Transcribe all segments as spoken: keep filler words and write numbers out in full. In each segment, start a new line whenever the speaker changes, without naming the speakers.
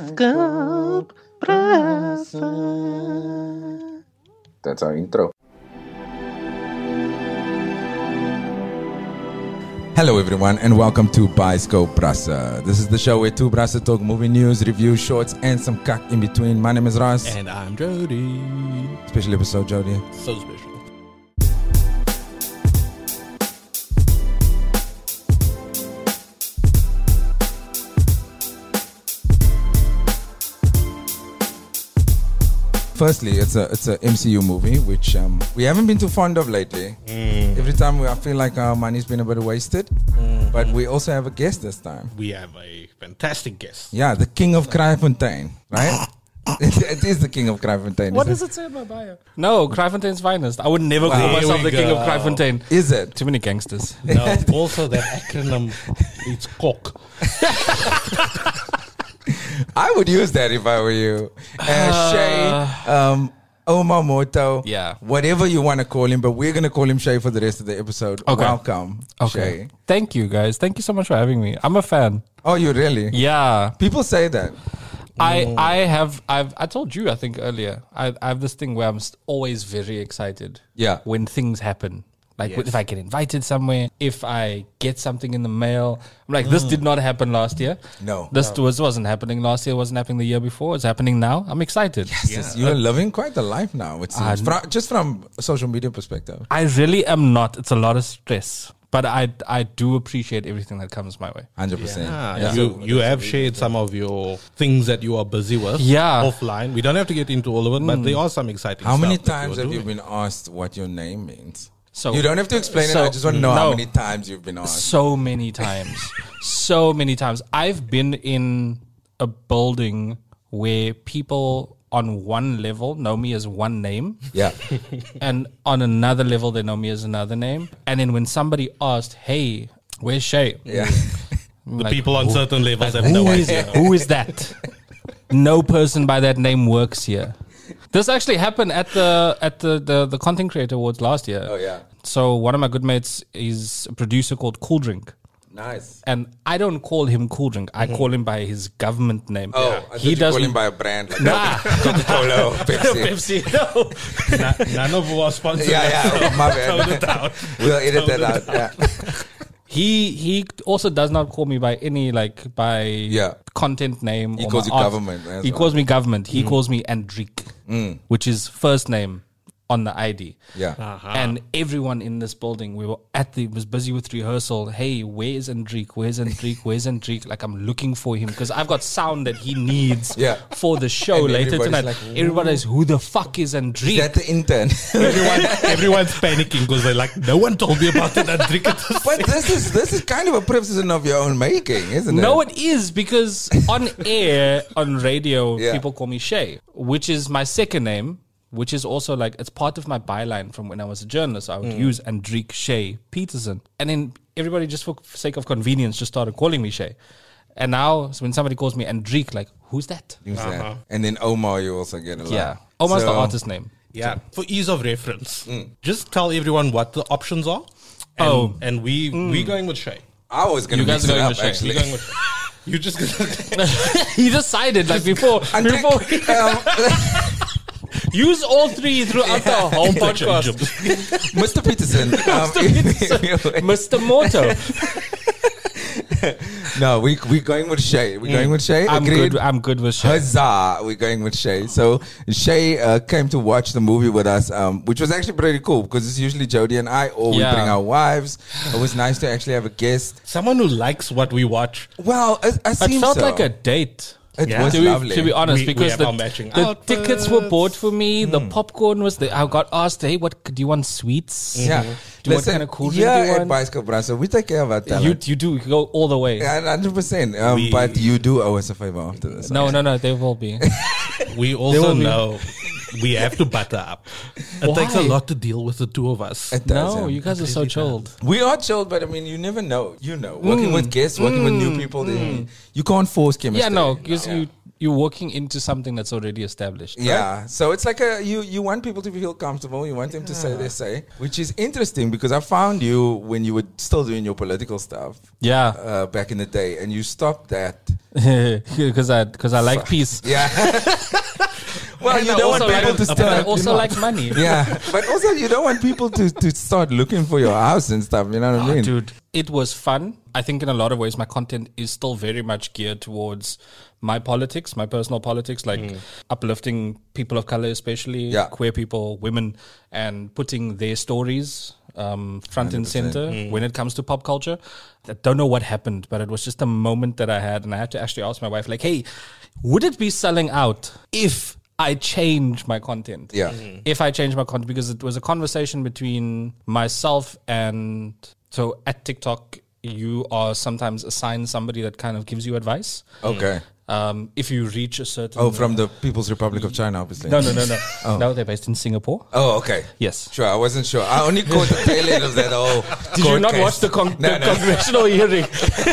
Bioscope Brasa.
That's our intro. Hello everyone and welcome to Bioscope Brasa. This is the show where two brasa talk movie news, reviews, shorts and some cuck in between. My name is Ross.
And I'm Jody.
Special episode, Jody.
So special.
Firstly, it's a it's a M C U movie which um, we haven't been too fond of lately. Mm. Every time we, I feel like our money's been a bit wasted. Mm. But we also have a guest this time.
We have a fantastic guest.
Yeah, the King of Kraaifontein, right? It is the King of Kraaifontein.
What does it say in my bio? No, Kraaifontein's finest. I would never
Wow.
call myself the
Here we
King of
go.
Kraaifontein.
Is it?
Too many gangsters.
No, also that acronym, it's COC.
I would use that if I were you. Uh, Shay, um, Omamoto,
Yeah.
whatever you want to call him, but we're going to call him Shay for the rest of the episode.
Okay.
Welcome, Shay.
Thank you, guys. Thank you so much for having me. I'm a fan.
Oh, you really?
Yeah.
People say that.
I I have I've I told you I think earlier. I I have this thing where I'm st- always very excited.
Yeah.
When things happen. Like
Yes.
if I get invited somewhere, if I get something in the mail, I'm like, this did not happen last year.
No.
This was, wasn't happening last year, wasn't happening the year before. It's happening now. I'm excited.
Yes, you're living quite a life now, it seems.
Uh,
Fra- just from a social media perspective.
I really am not. It's a lot of stress. But I I do appreciate everything that comes my way.
one hundred percent.
Yeah.
Yeah.
You you have shared some of your things that you are busy with
Yeah.
offline. We don't have to get into all of it, but there are some exciting
How many
stuff that
times
you're
have you
doing.
been asked what your name means?
So
You don't have to explain
so-
it. I just want to know how
no.
many times you've been asked.
So many times. so many times. I've been in a building where people on one level know me as one name.
Yeah.
And on another level, they know me as another name. And then when somebody asked, hey, where's Shay?
Yeah.
I'm
The
like,
people on
who-
certain levels have
who
no
is,
idea.
who is that? No person by that name works here. This actually happened at the at the, the, the Content Creator Awards last year.
Oh, yeah.
So one of my good mates is a producer called Cool Drink.
Nice.
And I don't call him Cool Drink. I call him by his government name.
Oh, I thought
he
you call
doesn't
him by a brand like
Nah.
Coca-Cola or Pepsi.
Pepsi. No.
Na- None of our sponsors.
Yeah, yeah, my
Tone it
bad.
down.
We'll edit that out. Yeah.
He he also does not call me by any like by
Yeah.
content name.
He
or
calls
my
you
art.
government as
He
well.
calls me government. He calls me Andriek,
Mm.
which is first name on the I D.
Yeah.
And everyone in this building, we were at the was busy with rehearsal. Hey, where's Andriek? Where's Andriek? Where's Andriek? Like I'm looking for him because I've got sound that he needs
Yeah.
for the show
And
later
everybody's
tonight.
like,
Everybody's who the fuck is Andriek?
Is that the intern?
Everyone, everyone's panicking because they're like, no one told me about it. I drink it.
But this is this is kind of a prison of your own making, isn't it?
No, it is because on air, on radio,
Yeah.
people call me Shay, which is my second name, which is also like, it's part of my byline from when I was a journalist. I would
Mm.
use Andriek Shay Peterson. And then everybody, just for sake of convenience, just started calling me Shay. And now, so when somebody calls me Andriek, like, who's that?
Use that. And then Omar, you also get a lot.
Yeah. Almost
So-
the artist name.
Yeah. For ease of reference, just tell everyone what the options are. And,
Oh.
and we we going with Shay.
I was going to
You guys
mix
are
it
going
up,
with Shay.
actually.
We going with Shay. You just gonna
He decided, like, before,
Andriek,
before
um,
use all three throughout the whole podcast.
Mister Peterson. Um,
Mister Moto.
no, we we going with Shay. We're going with Shay.
I'm
Agreed.
good. I'm good with Shay.
Huzzah! We're going with Shay. So Shay uh, came to watch the movie with us, um, which was actually pretty cool because it's usually Jody and I, or we
Yeah.
bring our wives. It was nice to actually have a guest.
someone who likes what we watch.
Well, it, it,
It
seems
felt
so.
like a date.
It
Yeah.
was
To be,
lovely.
to be honest,
We- we
because
have
the,
our matching
the
outfits.
tickets were bought for me, the popcorn was there. I got asked, hey, what do you want sweets?
yeah.
Do you want kind of cool drink
yeah,
do you
at
want?
Bicycle Brasa, we take care of our
You,
talent.
you do you go all the way.
Yeah, one hundred percent. Um,
We-
but you do owe us a favor after this.
No, no, no, they will be.
We also
will be-
know we have to butter up. It takes a
Why?
lot to deal with the two of us.
It does,
No,
yeah.
you guys are so chilled.
We are chilled, but I mean, you never know. You know,
Mm.
working with guests, working with new people, they, you can't force chemistry.
Yeah, no, because you you're walking into something that's already established. right?
Yeah, so it's like a you you want people to feel comfortable. You want them to say their say, which is interesting because I found you when you were still doing your political stuff
Yeah.
uh, back in the day, and you stopped that.
Because I because I like peace.
Yeah. Well,
And
you
I
don't want
also
people
like-
to
but
start.
I
you
also
know.
like money.
Yeah, but also you don't want people to, to start looking for your house and stuff. You know what I
Oh,
mean?
dude, it was fun. I think in a lot of ways, my content is still very much geared towards my politics, my personal politics, like uplifting people of color, especially
Yeah.
queer people, women, and putting their stories um, front and
one hundred percent.
center when it comes to pop culture. I don't know what happened, but it was just a moment that I had, and I had to actually ask my wife, like, "Hey, would it be selling out if I change my content?"
Yeah.
If I change my content, because it was a conversation between myself and so at TikTok, you are sometimes assigned somebody that kind of gives you advice.
Okay.
Um, if you reach a certain
Oh, from the People's Republic of China, obviously.
no no no no no they're based in Singapore.
Oh, okay.
Yes.
Sure, I wasn't sure. I only caught the tail end of that whole.
Did you
court
not
case.
watch the, con-
No,
the
no.
congressional hearing?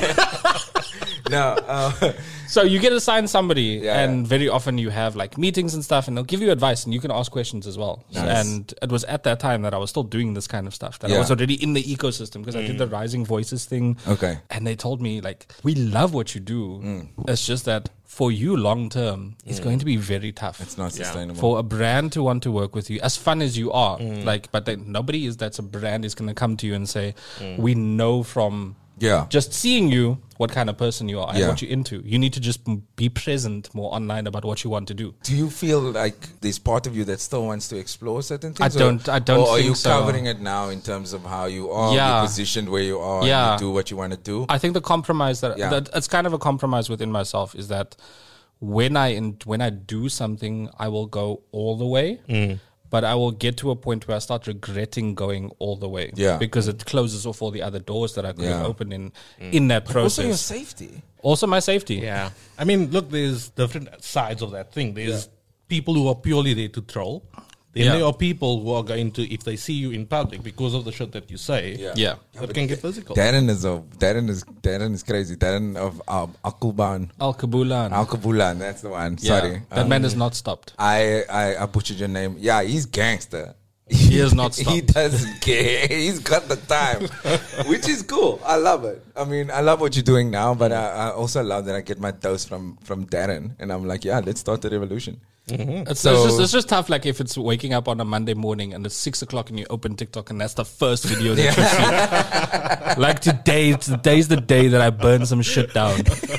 No. Uh,
So you get assigned somebody,
Yeah,
and
yeah.
very often you have like meetings and stuff, and they'll give you advice, and you can ask questions as well.
Nice.
And it was at that time that I was still doing this kind of stuff. That I
Yeah.
was already in the ecosystem because I did the Rising Voices thing.
Okay.
And they told me like, we love what you do. It's just that for you long term, it's going to be very tough.
it's not sustainable.
For a brand to want to work with you, as fun as you are, like, but then nobody is that's a brand is going to come to you and say, we know from
Yeah.
just seeing you what kind of person you are and
Yeah.
what you're into. You need to just m- be present more online about what you want to do.
Do you feel like there's part of you that still wants to explore certain things?
I don't-
Or,
I don't
Or are
think
you
so.
covering it now in terms of how you are,
Yeah.
you're positioned where you are,
Yeah.
and you do what you want to do?
I think the compromise that,
Yeah.
that it's kind of a compromise within myself is that when I in, when I do something, I will go all the way. But I will get to a point where I start regretting going all the way.
Yeah.
Because it closes off all the other doors that I could have
Yeah.
opened in in that
Also, your
process.
safety.
Also, my safety.
Yeah. I mean, look, there's different sides of that thing. There's people who are purely there to troll. Then
Yeah.
there are people who are going to, if they see you in public because of the shit that you say,
Yeah.
Yeah.
that can get physical.
Darren is a Darren is Darren is crazy. Darren of um, Akulban,
Al Kabulan.
Alkabulan. That's the one.
Yeah.
Sorry,
That
Um,
man is not stopped.
I, I I butchered your name. Yeah, he's gangster.
He is not
He
stopped.
doesn't care. He's got the time, which is cool. I love it. I mean, I love what you're doing now, but I, I also love that I get my dose from from Darren, and I'm like, yeah, let's start the revolution.
It's,
So-
it's, just, it's just tough, like if it's waking up on a Monday morning and it's six o'clock and you open TikTok and that's the first video that you see. Like today, today's the day that I burned some shit down.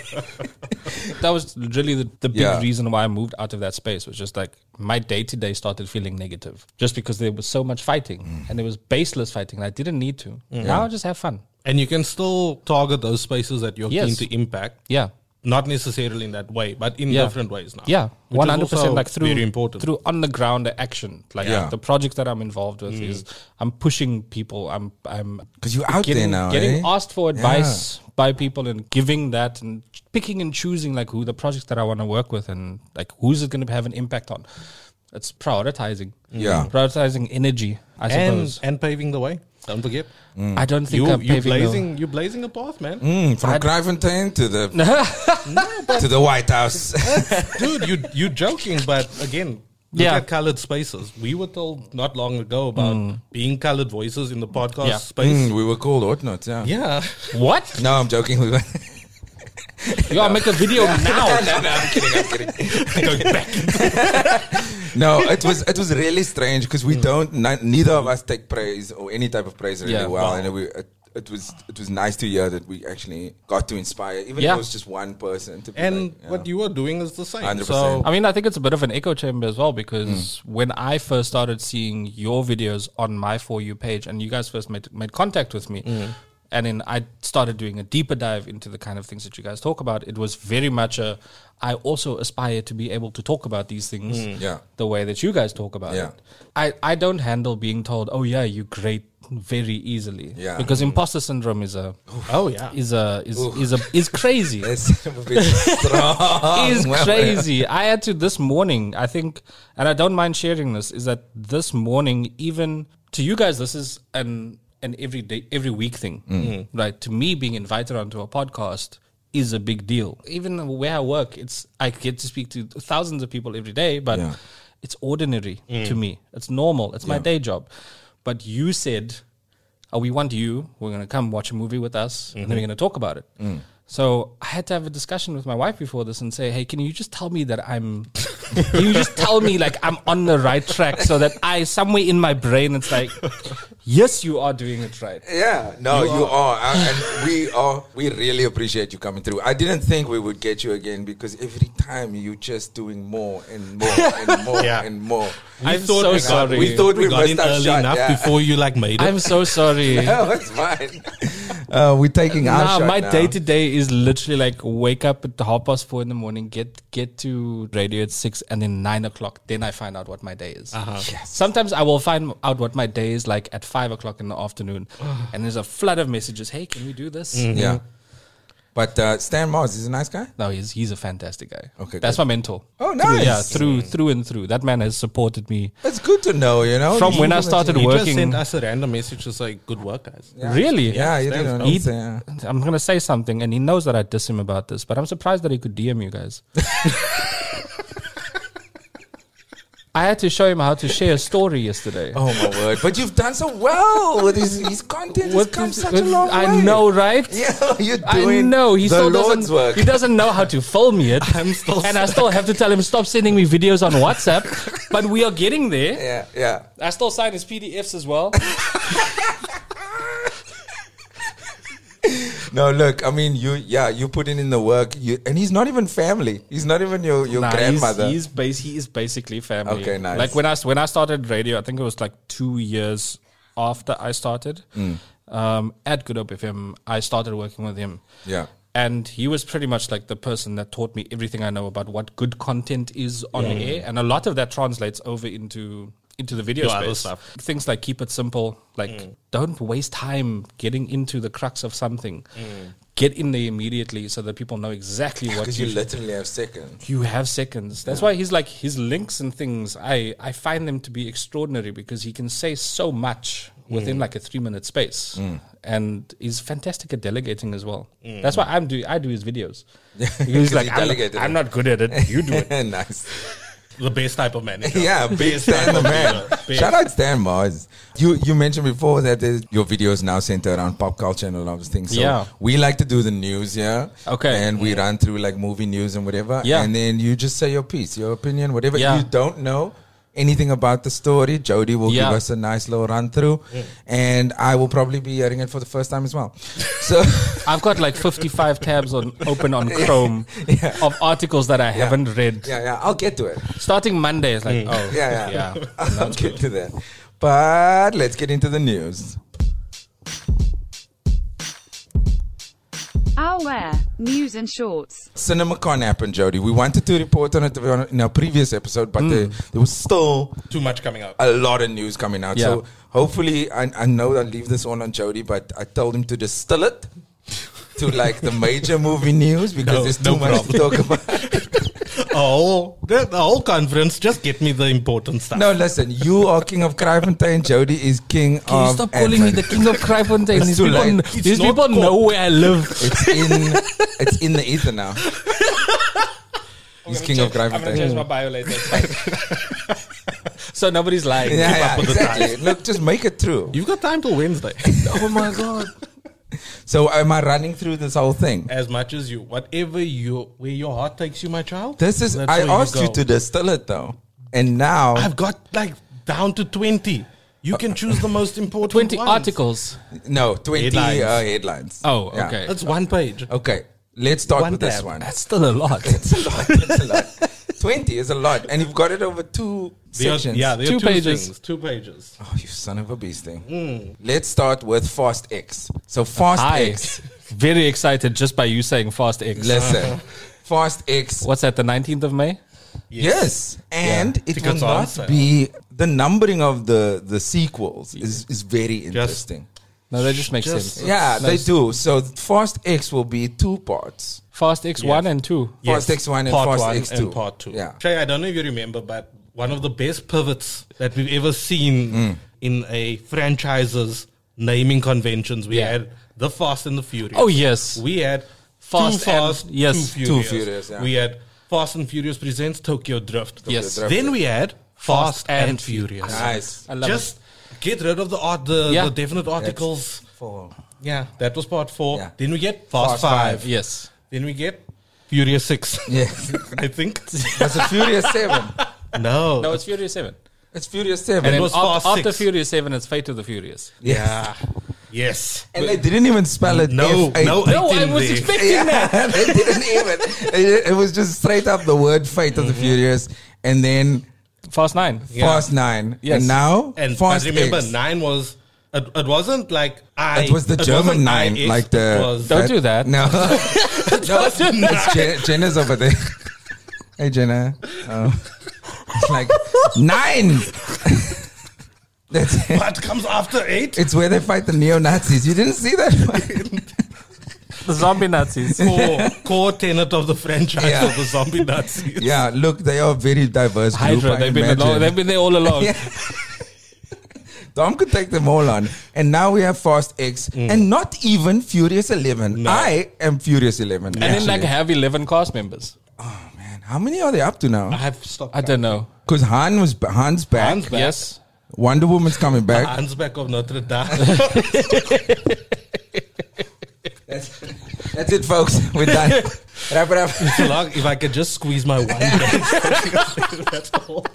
That was really the, the big
Yeah.
reason why I moved out of that space. Was just like my day to day started feeling negative, just because there was so much fighting and there was baseless fighting. And I didn't need to. Now I just have fun.
And you can still target those spaces that you're
Yes.
keen to impact.
Yeah.
Not necessarily in that way, but in
Yeah.
different ways now.
Yeah,
Which is
one hundred
also
percent. Like through
very important.
through on the ground action. Like
Yeah.
the project that I'm involved with is I'm pushing people. I'm I'm
'Cause you're out
getting,
there now,
getting
eh?
asked for advice by people and giving that and picking and choosing like who the projects that I want to work with and like who's it going to have an impact on. It's prioritizing.
Yeah.
prioritizing energy. I
and
suppose.
and paving the way. Don't forget.
I don't think
You
I'm
you
paving the-
blazing you blazing a path, man.
Mm, from Kraaifontein to the to the White House.
Dude, you you joking, but again, look
Yeah.
at colored spaces. We were told not long ago about being colored voices in the podcast
Yeah.
space.
Mm, we were called Ordnot, yeah.
Yeah.
What?
No, I'm joking. We were
You gotta make a video now.
no, no, I'm kidding. I'm kidding. No, it was it was really strange because we don't. ni- neither of us take praise or any type of praise really
Yeah.
well,
Wow.
and we. It, it was it was nice to hear that we actually got to inspire, even if
Yeah.
it was just one person. To be
And
like, yeah.
what you were doing is the same.
one hundred
So
percent.
I mean, I think it's a bit of an echo chamber as well because when I first started seeing your videos on my For You page and you guys first made, made contact with me, and then I started doing a deeper dive into the kind of things that you guys talk about, it was very much a, I also aspire to be able to talk about these things
Yeah.
the way that you guys talk about
Yeah.
it. I, I don't handle being told, oh yeah, you're great very easily.
Yeah.
Because imposter syndrome is a,
oh yeah.
is a, is, is a, is crazy.
It's a bit strong.
Is
Well,
crazy. I had to this morning, I think, and I don't mind sharing this, is that this morning, even to you guys, this is an an every day, every week thing, right? To me, being invited onto a podcast is a big deal. Even where I work, it's I get to speak to thousands of people every day, but
Yeah.
it's ordinary to me. It's normal. It's my
Yeah.
day job. But you said, oh, we want you. We're going to come watch a movie with us, and then we're going to talk about it.
Mm.
So I had to have a discussion with my wife before this and say, hey, can you just tell me that I'm, can you just tell me like I'm on the right track so that I, somewhere in my brain, it's like, yes, you are doing it right.
Yeah, no, you, are, Uh, and we are. We really appreciate you coming through. I didn't think we would get you again because every time you just doing more and more and more
Yeah.
and more.
I'm
thought
so
we got-
sorry.
We thought we,
We got
missed
in
our
early
shot.
enough
yeah.
before you like made it.
I'm so sorry.
No, it's fine. Uh, we're taking our
Nah,
shot
my
now.
day to day is literally like wake up at half past four in the morning, get get to radio at six, and then nine o'clock. Then I find out what my day is.
Uh-huh.
Sometimes I will find out what my day is like at five o'clock in the afternoon, and there's a flood of messages. Hey, can we do this?
Yeah. But uh, Stan Mars is a nice guy.
No, he's he's a fantastic guy.
Okay,
that's
good.
my mentor.
Oh,
Through-
nice.
yeah, through through and through. That man has supported me
It's good to know, you know.
from
These
when I
people that
started
you-
He just
working.
sent us a random message just like, good work, guys.
Yeah.
Really?
Yeah, you
Stan's
didn't know.
He-
say, yeah.
I'm gonna say something, and he knows that I diss him about this, but I'm surprised that he could D M you guys. I had to show him how to share a story yesterday.
Oh my word! But you've done so well with his, his content. Has
With
come
his-
such a
with-
long way.
I know, right?
Yeah, you're
I
doing
know. He
the
still
Lord's
doesn't.
work.
He doesn't know how to film yet.
I'm still
and I still have to tell him stop sending me videos on WhatsApp. But we are getting there.
Yeah, yeah.
I still sign his P D Fs as well.
No, look, I mean, you, yeah, you putting in the work, you, and he's not even family. He's not even your, your
Nah,
grandmother.
He's, he's base. He is basically family.
Okay, nice.
Like when I when I started radio, I think it was like two years after I started
Mm.
um, at Good Hope F M. I started working with him.
Yeah.
And he was pretty much like the person that taught me everything I know about what good content is on air, and a lot of that translates over into into the video
Your other
space.
stuff.
Things like keep it simple, like don't waste time getting into the crux of something. Get in there immediately so that people know exactly what
Because
you
you literally have seconds.
you have seconds. That's why he's like his links and things. I I find them to be extraordinary because he can say so much within like a three minute space, and he's fantastic at delegating as well. That's why I'm do I do his videos. He's
he
like I'm,
delegated
I'm
them.
not good at it. You do it.
Nice.
The best type of manager.
Yeah, big Stan the man.
Best.
Shout out Stan Mars. You you mentioned before that there's- your videos now center around pop culture and a lot of things. So
Yeah.
we like to do the news, yeah.
Okay.
And we run through like movie news and whatever.
Yeah.
And then you just say your piece, your opinion, whatever.
Yeah.
You don't know anything about the story, Jody will
Yeah.
give us a nice little run through. And I will probably be hearing it for the first time as well. So
I've got like fifty-five tabs on open on Chrome
Yeah.
of articles that I haven't read.
yeah, yeah, I'll get to it.
Starting Monday, it's like, oh,
Yeah, yeah.
yeah.
I'll get to that. But let's get into the news.
Our Wear, News and Shorts.
CinemaCon happened, Jody. We wanted to report on it in our previous episode, but there, there was still
Too much coming out.
a lot of news coming out.
Yeah.
So hopefully, I, I know I'll leave this all on Jody, but I told him to distill it to like the major movie news because
No,
there's too
no
much to talk about.
Oh, the, the whole conference. Just get me the important stuff.
No, listen, you are king of Kraaifontein. Jody is king
Can you
of.
stop calling me the king of Kraaifontein?
It's
These
too
people,
late.
kn-
It's
these
not
people
called-
know where I live.
It's in, it's in the ether now. He's king of
I'm gonna change my
Kraaifontein.
bio later. It's fine. So nobody's lying.
Yeah,
Keep up
yeah,
with the
exactly. Look, just make it through.
You've got time till Wednesday.
Oh my god. So am I running through this whole thing?
As much as you, whatever you, where your heart takes you, my child.
This is
that's
I
where
asked you
go.
to distill it though. And now
I've got like down to twenty. You can choose the most important.
twenty
ones.
articles.
no, twenty
Headlines.
Uh, headlines.
Oh,
Yeah.
okay.
That's one page.
Okay. Let's start
One
with this
tab.
one.
That's still a lot.
It's a lot. It's a lot. twenty is a lot. And you've got it over two
There are-
sections.
yeah, there are
Two
two
pages.
Things, two pages.
Oh, you son of a beast thing. Let's start with Fast X. So Fast
Hi.
X.
Very excited just by you saying Fast X.
Listen. Fast X.
What's that, the nineteenth of May?
Yes. And it
Tickets
will
are on
not
sale.
be the numbering of the, the sequels is, is very interesting.
No, that just makes
Just-
sense.
Yeah,
No,
they
s-
do. So Fast X will be two parts.
Fast X one and two.
Fast X one and
part
Fast
one
X two.
and part two.
Yeah.
Shay, I don't know if you remember, but one of the best pivots that we've ever seen
Mm.
in a franchise's naming conventions, we
Yeah.
had The Fast and the Furious.
Oh, yes.
We had
Fast
Too
and-
Fast,
yes,
Too
Too
Furious.
Furious, yeah.
We had Fast and Furious presents Tokyo Drift.
Yes.
Drift.
Then we had Fast,
Fast and
and, Furious.
Nice.
I love
Just get rid of the art, the,
Yeah.
the definite articles.
Four.
Yeah, that was part four.
Yeah.
Then we get Fast,
Fast
five.
five.
it. Yes.
Then we get Furious six.
Yeah.
I think.
Was it Furious seven?
no.
No, it's Furious seven.
It's Furious seven.
And then
was
af-
Fast
after
six.
Furious seven, it's Fate of the Furious.
Yeah. Yes.
And they didn't even spell it.
No,
F eight.
no,
No, I
eighteen
was
there.
expecting that.
Yeah, they didn't even. It, it was just straight up the word Fate of the Furious, and then
Fast nine.
Yeah.
Fast Nine,
Yes.
and now
And
Fast
I remember
X.
nine was. It, it wasn't like I.
It was the German
wasn't
nine,
I S,
like the.
It was,
Don't do that.
No, no, it's Jen, Jenna's over there. Hey Jenna, oh. It's like nine. That's it.
what comes after eight?
It's where they fight the neo Nazis. You didn't see that fight?
The zombie Nazis.
core, core tenet of the franchise
Yeah.
of the zombie Nazis.
Yeah, look, they are a very diverse group.
Hydra.
I
They've been,
imagine.
along, they've been there all along.
Yeah. Dom could take them all on. And now we have Fast X and not even Furious eleven.
No.
I am Furious eleven.
And then
actually.
like have eleven cast members.
Oh man, how many are they up to
I
now?
have stopped.
I don't know.
Because Han was Han's back.
Han's back.
Yes.
Wonder Woman's coming back.
Hands back of Notre Dame.
That's, that's it, folks. We're done. Wrap it up.
So long, if I could just squeeze my wine back. That's all.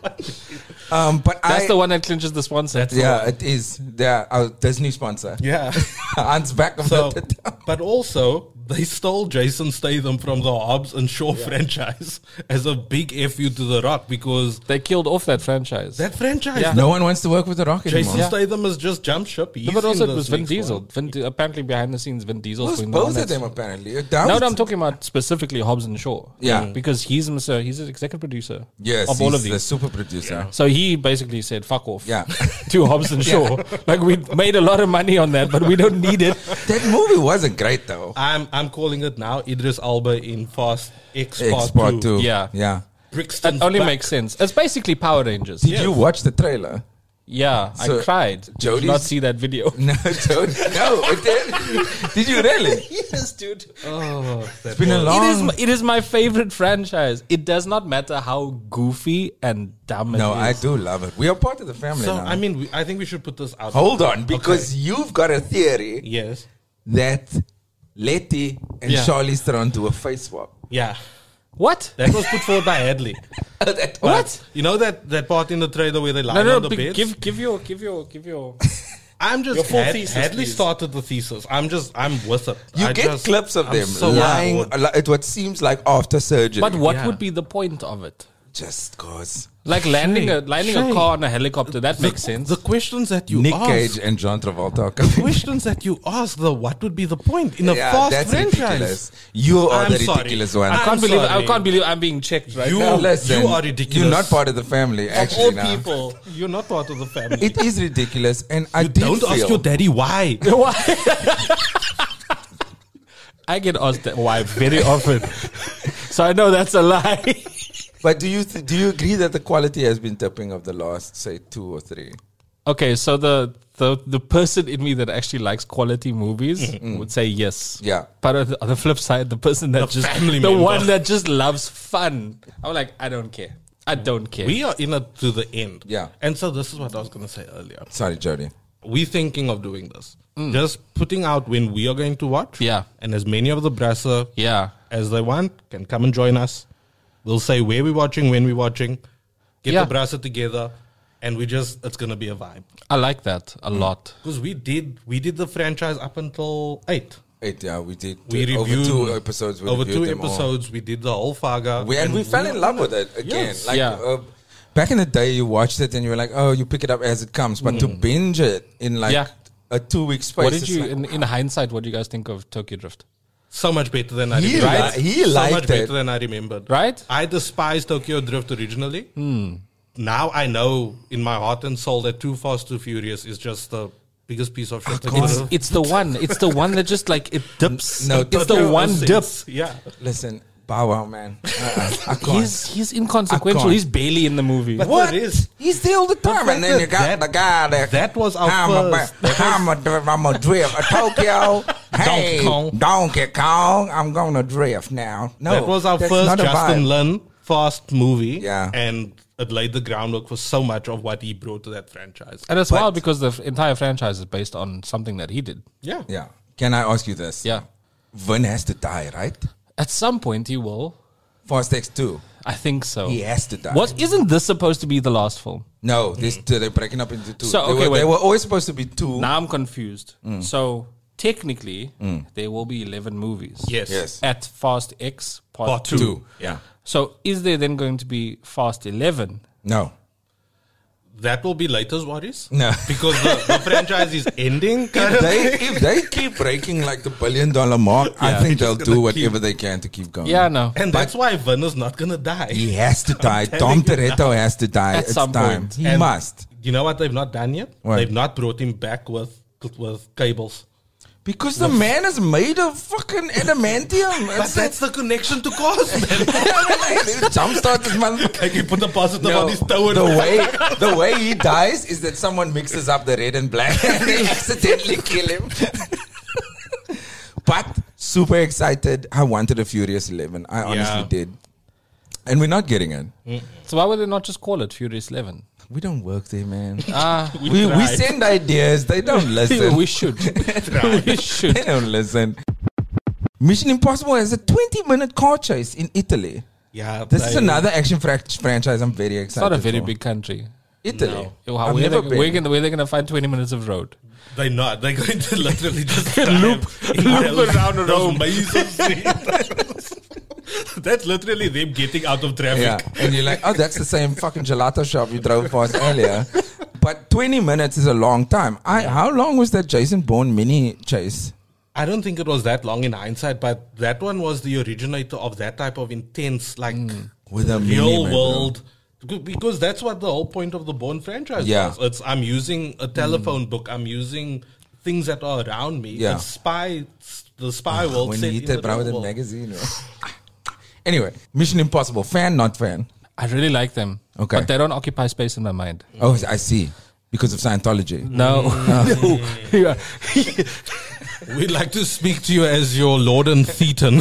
Um, but
That's
I,
the one that clinches the sponsor.
yeah, it is. They're our Disney sponsor.
Yeah.
Han's back. Of
So,
Notre Dame.
but also, they stole Jason Statham from the Hobbs and Shaw franchise as a big F you to The Rock because
They killed off that franchise.
that franchise,
Yeah.
No one wants to work with The Rock anymore.
Jason Statham has just jumped ship. He's
No, but also
in
it was
this
Vin
next
Diesel.
one.
Vin, Di- apparently behind the scenes, Vin Diesel's
Who's
doing the
both
one
of
that's-
them apparently? That
No,
was-
no, I'm talking about specifically Hobbs and Shaw.
Yeah.
because he's Mister He's an executive producer.
Yes,
of all of
he's the
these.
super producer.
So he basically said, "Fuck off."
Yeah.
to Hobbs and Shaw. Like we made a lot of money on that, but we don't need it.
That movie wasn't great though.
I'm I'm calling it now Idris Elba in Fast X,
X
Part,
Part
two.
two.
Yeah.
Yeah.
Brixton's
It only
back.
makes sense. It's basically Power Rangers.
Did you watch the trailer?
Yeah,
So,
I cried. Did you
Jodie's-
not see that video?
No, Jody. No, it did. Did you really?
Yes, dude.
Oh,
It's been a long.
It is, my, it is my favorite franchise. It does not matter how goofy and dumb it
No,
is.
I do love it. We are part of the family
So
now.
I mean, we, I think we should put this out.
Hold on, because you've got a theory
Yes.
that Letty and
Yeah.
Charlize Theron do a face swap.
Yeah.
What?
That was put forward by Hadley.
That-
What?
You know that, that part in the trailer where they lie
No, no,
on the
be-
bed?
give, give your, give your, give your.
I'm just
your full
Had-
thesis,
Hadley
please.
started the thesis. I'm just I'm with it.
You
I
get
just-
clips of
I'm
them
so
lying
bored.
li- at what seems like after surgery.
But what
Yeah.
would be the point of it?
Just cause
Like landing a
Shay,
landing a
Shay.
car on a helicopter. That makes sense.
The questions that you
Nick
ask,
Cage and John Travolta are
the
coming.
questions that you ask, the what would be the point in a
Yeah,
fast
that's
franchise?
ridiculous. You are
I'm
the
sorry.
ridiculous one.
I
I'm
can't believe I
sorry.
can't believe I'm being checked right
You-
now.
Listen,
you are ridiculous.
You're not part of the family,
Of
actually.
all
now.
people, you're not part of the family.
It is ridiculous, and I
you
did
don't
feel,
ask your daddy why.
Why? I get asked that why very often, so I know that's a lie.
But do you th- do you agree that the quality has been dipping of the last, say, two or three?
Okay, so the the the person in me that actually likes quality movies would say yes.
Yeah.
But on the, on the flip side, the person that
The
just
family
the
member.
one that just loves fun, I'm like, I don't care. I don't care.
We are in it to the end.
Yeah.
And so this is what I was going to say earlier.
Sorry, Jody.
We're thinking of doing this. Just putting out when we are going to watch.
Yeah.
And as many of the Brasser
yeah.
as they want can come and join us. We'll say where we're watching, when we're watching. Get
Yeah.
the Brasser together. And we just, it's going to be a vibe.
I like that a lot.
Because we did, we did the franchise up until eight.
Eight, yeah, we did.
We
uh,
reviewed
over two episodes. We
over
reviewed
two
them all.
episodes. We did the whole Faga.
We, and we fell in
were
love
on
with
it.
it again.
Yes.
Like
Yeah.
uh, back in the day, you watched it and you were like, "Oh, you pick it up as it comes." But to binge it in like
Yeah.
a two-week space,
What did
it's
you,
like,
in, in hindsight, what do you guys think of Tokyo Drift?
So much better than I
He
remembered.
li- he
so
liked
much
it.
better than I remembered.
Right?
I despised Tokyo Drift originally. Now I know in my heart and soul that Too Fast, Too Furious is just the biggest piece of shit. that
can't-
could
It's,
have-
it's the one. It's the one that just like it dips.
No,
it's the
Tokyo
one
has
dip.
sense. Yeah.
listen, Bow Wow, man. Uh-uh, I can't.
He's he's inconsequential.
can't.
He's barely in the movie.
But
what?
that is-
He's there all the time,
But
and then you got
that-
the guy that
that was our
I'm a,
first-
I'm a, I'm a drift, a Tokyo Hey,
Kong.
Donkey Kong, I'm gonna drift now. No,
that was our
that's
first
not a
Justin
vibe.
Lin Fast movie.
Yeah.
And it laid the groundwork for so much of what he brought to that franchise.
And it's
But-
wild because the f- entire franchise is based on something that he did.
Yeah.
Yeah. Can I ask you this?
Yeah.
Vin has to die, right?
At some point, he will.
Fast X two.
I think so.
He has to die.
What isn't this supposed to be the last film?
No, this two, they're breaking up into two.
So,
they,
okay,
were,
wait.
they were always supposed to be two.
Now I'm confused.
Mm.
So technically, there will be eleven movies.
Yes.
Yes.
At Fast X Part,
Part
two.
two.
Yeah.
So is there then going to be Fast eleven?
No.
That will be later, Warriors.
No.
Because the, the franchise is ending.
If they, if they keep breaking like the billion dollar mark, I
Yeah,
think
they're
they'll
just
do
gonna
whatever
keep-
they can to keep going.
Yeah, no.
And that's why Vin is not going to die.
He has to die.
telling
Tom
you
Toretto has to die.
At
it's
some
time.
point.
He
And
must.
You know what they've not done yet?
What?
They've not brought him back with with cables.
Because the man is made of fucking adamantium.
But
It's
that's the connection to cause, man.
jumpstart this motherfucker.
Like he put the positive
No,
on his toe.
the way the way he dies is that someone mixes up the red and black and they accidentally kill him. But super excited. I wanted a Furious eleven. I honestly
Yeah.
did. And we're not getting it.
So why would they not just call it Furious eleven?
We don't work there, man.
Ah,
we, we
tried.
send ideas. They don't listen.
we should. we should.
They don't listen. Mission Impossible has a twenty minute car chase in Italy.
Yeah,
This is
they-
another action fra- franchise I'm very
It's
excited
not a very
for.
big country.
Italy.
No.
Yo,
I've
How, where,
never
they,
been.
where, gonna, where they going to find twenty minutes of road?
They're not. They're going to literally just
Loop-
drive in
loop
those-
around
those
Rome.
mazes of streets. That's literally them getting out of traffic.
Yeah, and you're like, oh, that's the same fucking gelato shop you drove past earlier. But twenty minutes is a long time. I how long was that Jason Bourne mini chase?
I don't think it was that long in hindsight, but that one was the originator of that type of intense, like
With a
real
mini, man, bro.
world. Becau- Because that's what the whole point of the Bourne franchise
Yeah.
was. It's I'm using a telephone book. I'm using things that are around me.
Yeah.
It's spy, the spy world.
When
set
you
in
hit that
the
bro
real
with a
world.
magazine. man. Anyway, Mission Impossible. Fan, not fan.
I really like them.
Okay.
But they don't occupy space in my mind.
Oh, I see. Because of Scientology.
No. no. Yeah.
We'd like to speak to you as your Lord and Thetan.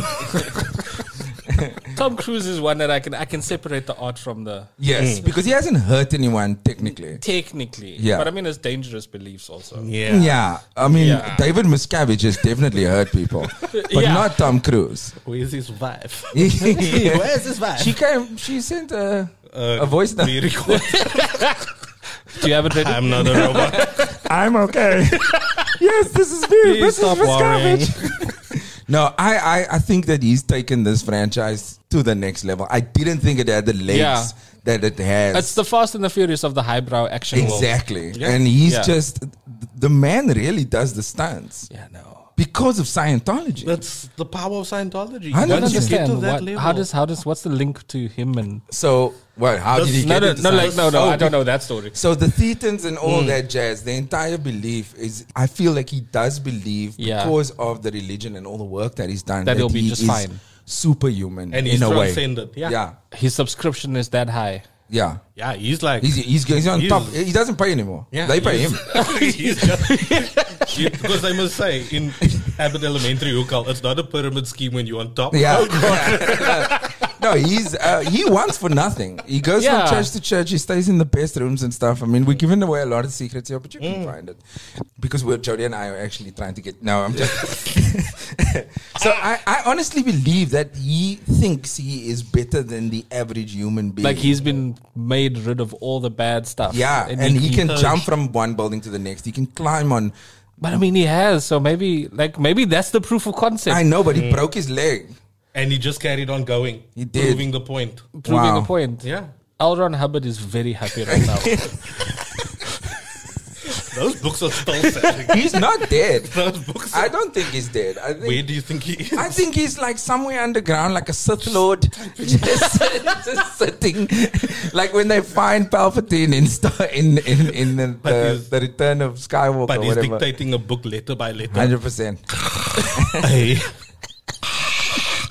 Tom Cruise is one that I can I can separate the art from the
Yes, because he hasn't hurt anyone technically.
technically.
Yeah.
But I mean, it's dangerous beliefs also.
yeah.
Yeah, I mean,
Yeah.
David Miscavige has definitely hurt people, but
Yeah.
not Tom Cruise.
Where's his wife?
Yeah.
Where's his wife?
She came. She sent a,
Uh,
a voice note.
we record.
Do you have it ready?
I'm not a robot.
I'm okay. yes, this is me.
Please
This
stop
is
worrying.
Miscavige. No, I, I, I think that he's taken this franchise to the next level. I didn't think it had the legs
Yeah.
that it has.
It's the Fast and the Furious of the highbrow action world.
exactly,
Yeah.
and he's
Yeah.
just the man. Really does the stunts
Yeah, no.
because of Scientology.
That's the power of Scientology.
I don't
Once you get
understand
to that
what,
level,
how does how does what's the link to him and
so, what? How did he
no
get
no
into
no like no no
Oh,
I don't know that story.
So the Thetans and all
Hmm.
that jazz, the entire belief is, I feel like he does believe
Yeah.
because of the religion and all the work that he's done
That he'll be
he
just
is
fine.
superhuman
And
in
he's
a way.
transcended. Yeah.
yeah,
His subscription is that high.
yeah.
Yeah, he's like.
He's, he's, he's on
He's-
top. He doesn't pay anymore.
yeah,
they pay him.
he's- he's just, you- because I must say, in Abbott Elementary, who call it's not a pyramid scheme when you're on top.
Yeah. no, he's uh, he wants for nothing. He goes
Yeah.
from church to church. He stays in the best rooms and stuff. I mean, we're giving away a lot of secrets here, but you can find it because we're Jody and I are actually trying to get. No, I'm just. so I, I honestly believe that he thinks he is better than the average human being.
Like he's been made rid of all the bad stuff.
yeah, and, he, can jump from one building to the next. He can climb on.
But I mean, he has. So maybe, like, maybe that's the proof of concept.
I know, but he broke his leg.
And he just carried on going.
He did.
Proving the point.
Proving
Wow.
the point.
Yeah.
L. Ron Hubbard is very happy right now.
Those books are still selling.
He's not dead.
Those books
I
are,
don't think he's dead. I think
where do you think he is?
I think he's like somewhere underground, like a Sith Lord, just, just sitting, like when they find Palpatine in Star, in in, in the,
But
the,
he's-
the Return of Skywalker,
but
or
he's
whatever.
dictating a book letter by letter.
Hundred percent.
Hey.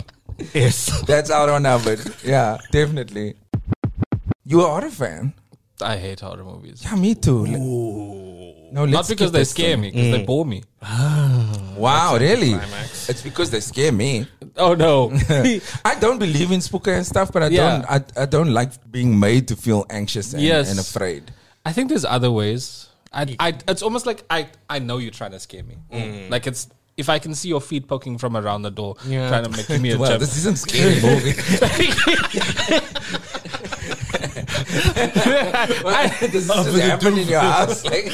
Yes.
That's out on Hubbard. Yeah, definitely. You are a fan.
I hate horror movies.
Yeah, me too. Like- no, let's
Not because
skip
they
this
scare
thing.
me, because they bore me.
Wow, really? It's because they scare me.
Oh no.
I don't believe in spooker and stuff, but I
Yeah.
don't. I, I don't like being made to feel anxious and,
Yes.
and afraid.
I think there's other ways. I, I, it's almost like I, I know you're trying to scare me. Like it's if I can see your feet poking from around the door,
Yeah.
trying to make me a
Well,
jump.
this isn't a scary movie. Why? This is just happening in your house. Like,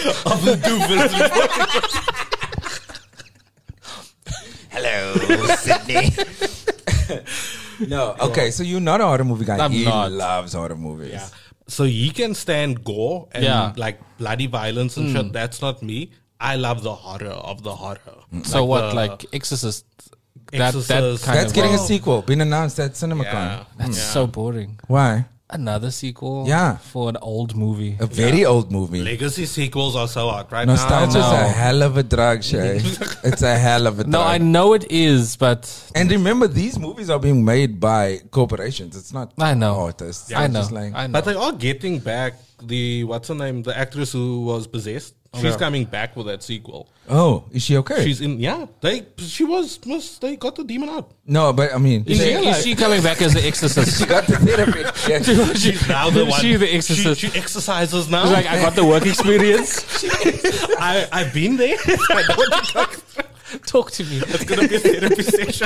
hello, Sydney. No, okay, so you're not a horror movie guy.
I'm
he
not.
loves horror movies.
Yeah. So he can stand gore and
Yeah.
like bloody violence and shit. That's not me. I love the horror of the horror.
So what,
the-
like Exorcist? That, that
Exorcist.
kind
That's
of
getting a
Well-
sequel. Been announced at CinemaCon.
Yeah.
That's
Yeah.
so boring.
Why?
Another sequel,
Yeah.
for an old movie.
A very old movie.
Legacy sequels are so hot right
Nostalgia is
now.
a hell of a drug, Shay. It's a hell of a drug.
No, I know it is, but
And remember, these movies are being made by corporations. It's not
I know.
artists.
I
It's
know.
just like-
I know.
But they are getting back the what's her name, the actress who was possessed. She's
Yeah.
coming back with that sequel.
oh, is she okay?
She's in. Yeah, they. She was. Must they got the demon out?
no, but I mean,
is, she,
she,
is she coming back as the Exorcist?
she got the therapy. Yeah.
She's now the one.
She the exorcist.
She, she exercises now.
She's like, I got the work experience.
I, I've been there. I know what you're talking about.
Talk to me.
It's gonna be a therapy session.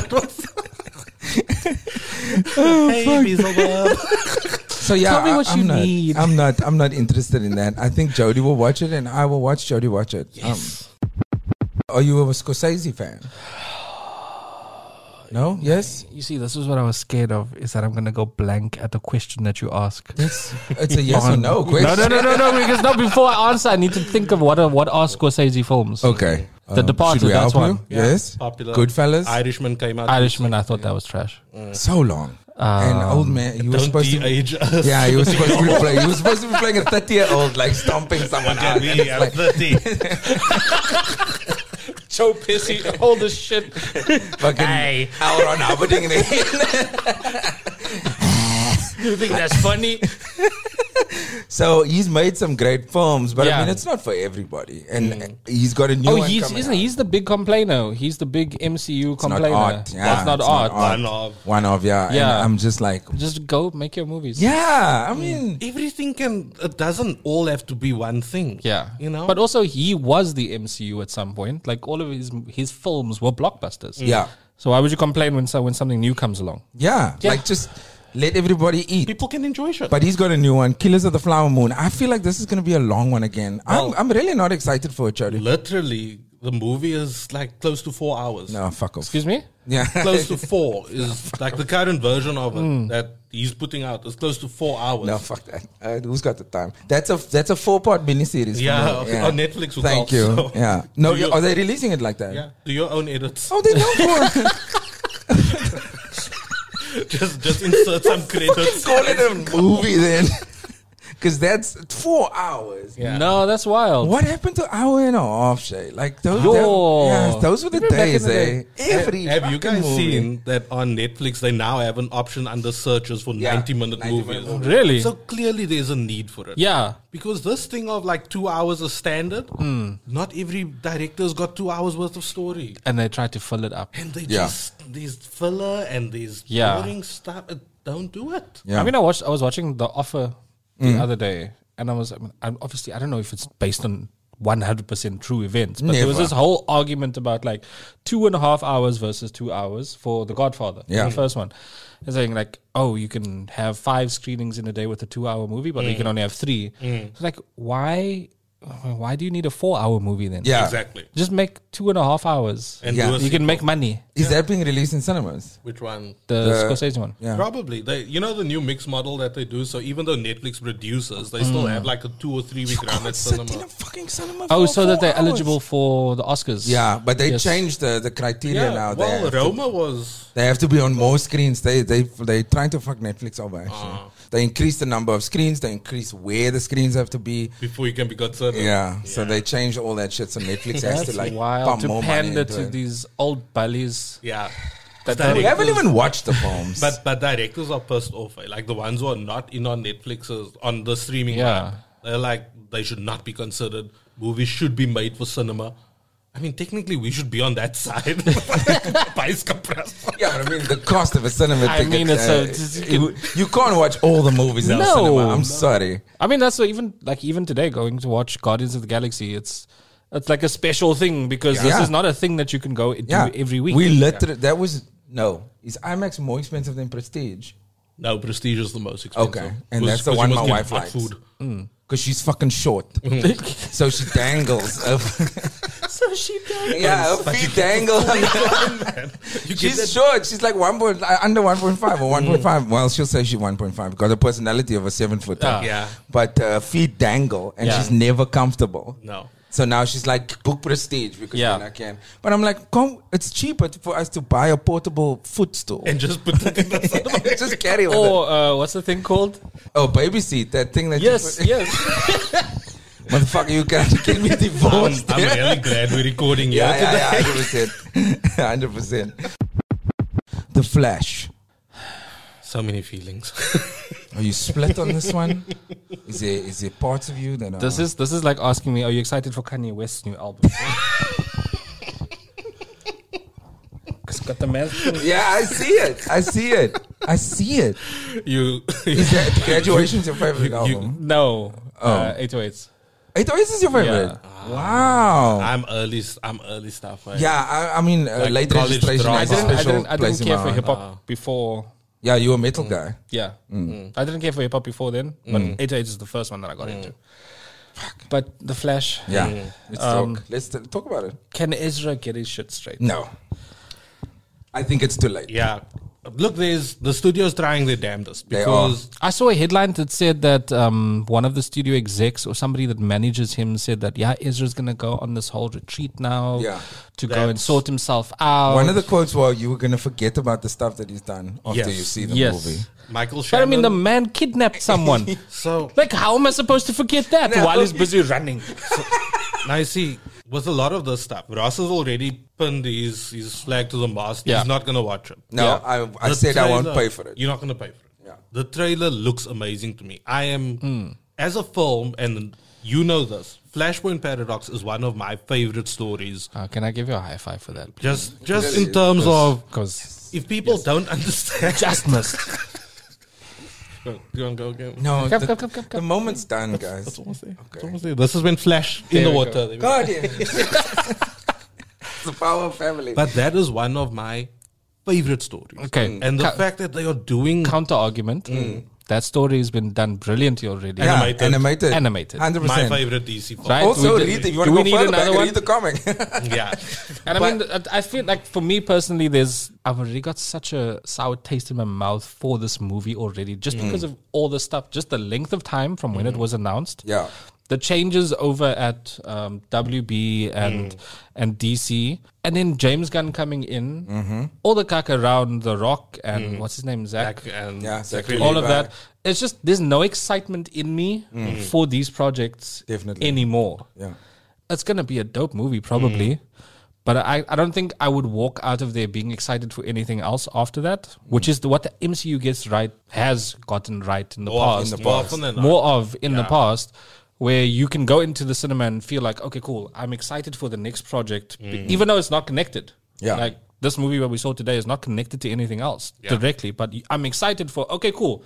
hey, Beelzebub.
So yeah,
Tell me
I,
what
I'm
you
not,
need.
I'm not. I'm not interested in that. I think Jody will watch it, and I will watch Jody watch it.
Yes.
Um, are you a Scorsese fan? No. Yes.
You see, this is what I was scared of, is that I'm going to go blank at the question that you ask.
It's, it's a yes or no question.
No, no, no, no, no, because no, before I answer, I need to think of what are, what are Scorsese films.
Okay.
The Departed,
should we
that's
help
one.
you? Yes.
Popular.
Goodfellas.
Irishman came out.
Irishman, I thought that was trash.
So long. and old man, he was
Don't
supposed to.
de-age us.
Yeah, he was supposed to be playing. He was supposed to be playing a thirty-year-old, like stomping someone out.
Me,
And it's
I'm
like,
thirty.
So pissy, all this shit.
fucking
Hey.
Elron Hubbarding there.
You think that's funny?
So he's made some great films, but I
Yeah.
mean, it's not for everybody. And he's got a new
Oh,
one
he's
coming
isn't
out.
he? He's the big complainer. He's the big M C U
It's not
complainer.
art. Yeah,
That's not
it's
art.
One of.
One of, yeah.
Yeah.
And I'm just like,
Just go make your movies.
yeah, I mean,
Everything can. It doesn't all have to be one thing.
Yeah.
You know.
But also he was the M C U at some point. Like all of his his films were blockbusters.
yeah,
So why would you complain when so, when something new comes along?
yeah,
Yeah.
like just let everybody eat.
people can enjoy shit.
But he's got a new one, Killers of the Flower Moon. I feel like this is going to be a long one again.
Well-
I'm, I'm really not excited for it, Jody.
literally, the movie is like close to four hours.
No, fuck off.
Excuse me?
Yeah.
Close to four is like the current version of it that he's putting out is close to four hours.
No, fuck that. Uh, who's got the time? That's a that's a four part miniseries.
Yeah,
for me.
on Netflix will
Thank
call,
you.
so-
Yeah. No,
Do you-
are they releasing it like that?
Yeah, do your own edits.
Oh, they don't.
just just insert some credits.
Call it a movie then, because that's four hours.
Yeah.
No, that's wild.
What happened to hour and a half, Shay? Like those,
Yo.
that- yeah, those were the
Remember back
days,
in the
eh? Every
Have you
fucking
guys
movie.
seen that on Netflix? They now have an option under searches for
Yeah,
ninety minute
ninety
movies.
minute movies.
Really?
So clearly, there's a need for it.
Yeah.
Because this thing of like two hours is standard. Not every director's got two hours worth of story,
And they tried to fill it up.
and they
Yeah.
just these filler and these
Yeah.
boring stuff. uh, Don't do it.
Yeah.
I mean, I watched. I was watching The Offer the other day, and I was. I mean, I'm obviously, I don't know if it's based on one hundred percent true events, but there was
Never.
this whole argument about like two and a half hours versus two hours for The Godfather,
Yeah.
the first one. They're saying like, oh, you can have five screenings in a day with a two-hour movie, but you can only have three. It's like, why? Why do you need a four-hour movie then?
Yeah.
Exactly.
Just make two and a half hours.
And
Yeah.
do a
You can
sequel.
make money.
Is that being released in cinemas?
Which one?
The,
The-
Scorsese one.
Yeah.
Probably. They, you know the new mix model that they do. So even though Netflix produces, they still have like a two or three week run at
Sit in
cinema.
a fucking cinema.
Oh,
for
so that
four
they're
hours.
eligible for the Oscars.
Yeah, but they
Yes.
changed the, the criteria
Yeah.
now. They
Well,
have, to,
Roma was.
they have to be on more screens. They they they trying to fuck Netflix over. Actually,
Ah.
they increase the number of screens. They increase where the screens have to be.
Before you can be considered.
Yeah, so they changed all that shit. So Netflix has
That's
to like
wild
pump
to
more money
pander
into
to
it.
these old bullies.
Yeah.
That
We
Directors-
haven't even watched the films.
But but directors are pissed off. Eh? Like the ones who are not in on Netflix's on the streaming
Yeah.
line, They're like, they should not be considered. Movies should be made for cinema. I mean, technically, we should be on that side.
Yeah, but I mean, the cost of a cinema
I
ticket.
mean, it's
uh,
a- it's-
it- you can't watch all the movies in the
No.
cinema. I'm
No.
sorry.
I mean, that's what even like even today going to watch Guardians of the Galaxy. It's it's like a special thing because this
Yeah.
is not a thing that you can go do
Yeah,
every week.
We literally that was no. Is IMAX more expensive than Prestige?
No, Prestige is the most expensive.
Okay, and
Because-
that's the
because
one
you
my
must get
wife
hot
likes.
food.
Because she's fucking short, so she dangles. over-
so she does.
yeah, her feet dangle. She's short. She's like one point uh, under one point five or one point five. Well, she'll say she's one point five because the personality of a seven footer.
Ah.
Yeah.
But uh, feet dangle, and
Yeah.
she's never comfortable.
No.
So now she's like, book Prestige because
Yeah.
then I can. But I'm like, come, it's cheaper for us to buy a portable footstool
And just put it in the cinema.
just carry with it.
Or uh, what's the thing called?
Oh, baby seat, that thing that
Yes,
you put,
yes.
motherfucker, you can't get me
I'm,
divorced.
I'm really glad we're recording here
yeah, yeah,
today.
yeah, one hundred percent. one hundred percent. The Flash.
So many feelings.
Are you split on this one? Is there is there parts of you that are
This is this is like asking me, are you excited for Kanye West's new album? Because got the man.
Yeah, I see it. I see it. I see it.
you,
Is that Graduation's your favorite
You-
album?
No,
Oh.
uh, eight oh eights.
eight oh eight is your favorite? Wow.
I'm early. I'm early stuff. Right?
Yeah, I, I mean, uh,
Like
late
college
registration
drama.
I
has a
didn't, I
special
didn't, I
place
didn't
in
care
my
for
heart.
hip hop before.
Yeah, you're a metal guy.
Yeah,
Mm.
I didn't care for hip hop before then, but eight oh eight is the first one that I got into. But the Flash.
Yeah, let's
Um,
talk. Let's t- talk about it.
Can Ezra get his shit straight?
No, I think it's too late.
Yeah. Look, there's the studio's trying their damnedest
They
because
I saw a headline that said that um, one of the studio execs or somebody that manages him said that, yeah, Ezra's going to go on this whole retreat now
Yeah.
to go and
That's-
sort himself out.
One of the quotes was, "You were gonna forget about the stuff that he's done after
Yes.
you see the
Yes.
movie."
Michael
But I
Shannon.
mean, the man kidnapped someone.
so
Like, how am I supposed to forget that
No.
while he's busy running?
now you see, with a lot of this stuff, Ross has already pinned his his flag to the mast.
Yeah.
He's not going to watch it.
No,
Yeah.
I, I
The
said I won't
trailer-
pay for it.
You're not going to pay for it.
Yeah.
The trailer looks amazing to me. I am, as a film, and you know this, Flashpoint Paradox is one of my favorite stories.
Uh, can I give you a high five for that?
Just, just
Really?
in terms of
Because
if people don't understand,
just missed.
do you want to go again?
No,
Come,
the,
come, come, come,
the
come.
moment's done, guys.
That's almost there. That's
Okay.
almost there. This is when Flash in
There
the
we
water.
go.
There we go.
God, it's the power of family.
But that is one of my favorite stories.
Okay.
And the
Ca-
fact that they are doing
Counter argument. That story has been done brilliantly already.
yeah,
animated.
animated,
Animated.
hundred
my
percent.
favorite D C film.
Right?
Also,
We did-
read it. If you
do
want
we
to go
need
further back,
another
read the comic.
Yeah.
And I mean, I- I feel like for me personally, there's I've already got such a sour taste in my mouth for this movie already, just because of all the stuff, just the length of time from when it was announced.
Yeah.
The changes over at um, W B and and D C, and then James Gunn coming in, all the cack around The Rock and what's his name, Zach,
Zach and
Yeah,
Zachary
Zachary
all
Levi.
of that. It's just there's no excitement in me for these projects
Definitely.
anymore.
Yeah.
It's gonna be a dope movie probably, but I, I don't think I would walk out of there being excited for anything else after that, which is the, what the M C U gets right has gotten right in the
More
past,
often- more often than not.
more of in the
Yeah.
past, where you can go into the cinema and feel like, okay, cool, I'm excited for the next project, b- even though it's not connected.
Yeah.
Like this movie that we saw today is not connected to anything else
Yeah.
directly, but y- I'm excited for, okay, cool.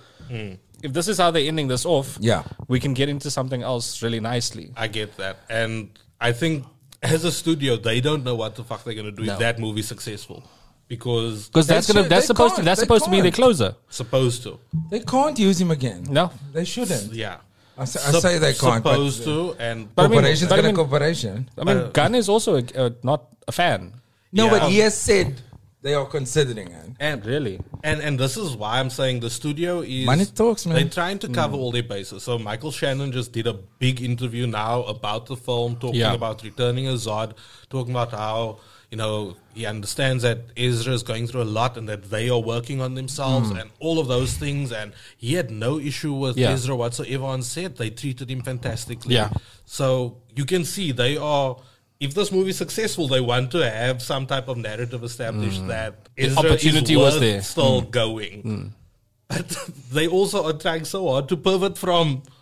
If this is how they're ending this off,
Yeah.
we can get into something else really nicely.
I get that. And I think as a studio, they don't know what the fuck they're going to do
No.
if that movie's successful. Because
Because
They
that's gonna
should-
that's
they
supposed to
can't,
that's
they
supposed to be their
can't.
closer.
supposed to.
They can't use him again.
No.
They shouldn't.
Yeah.
I say, I say they can't. But
Supposed to. And
But I mean-
corporation's
but I
got a
mean-
corporation.
I mean,
Uh,
Gunn is also a, uh, not a fan.
No,
Yeah.
but he has said they are considering it.
and
Really?
And and this is why I'm saying the studio is
Money talks, man.
They're trying to cover all their bases. So Michael Shannon just did a big interview now about the film, talking
Yeah.
about returning as Zod, talking about how you know he understands that Ezra is going through a lot and that they are working on themselves and all of those things. And he had no issue with
Yeah.
Ezra whatsoever and said they treated him fantastically.
Yeah.
So you can see they are. If this movie is successful, they want to have some type of narrative established that Ezra
opportunity
is
was
worth
there.
still going. But they also are trying so hard to pivot from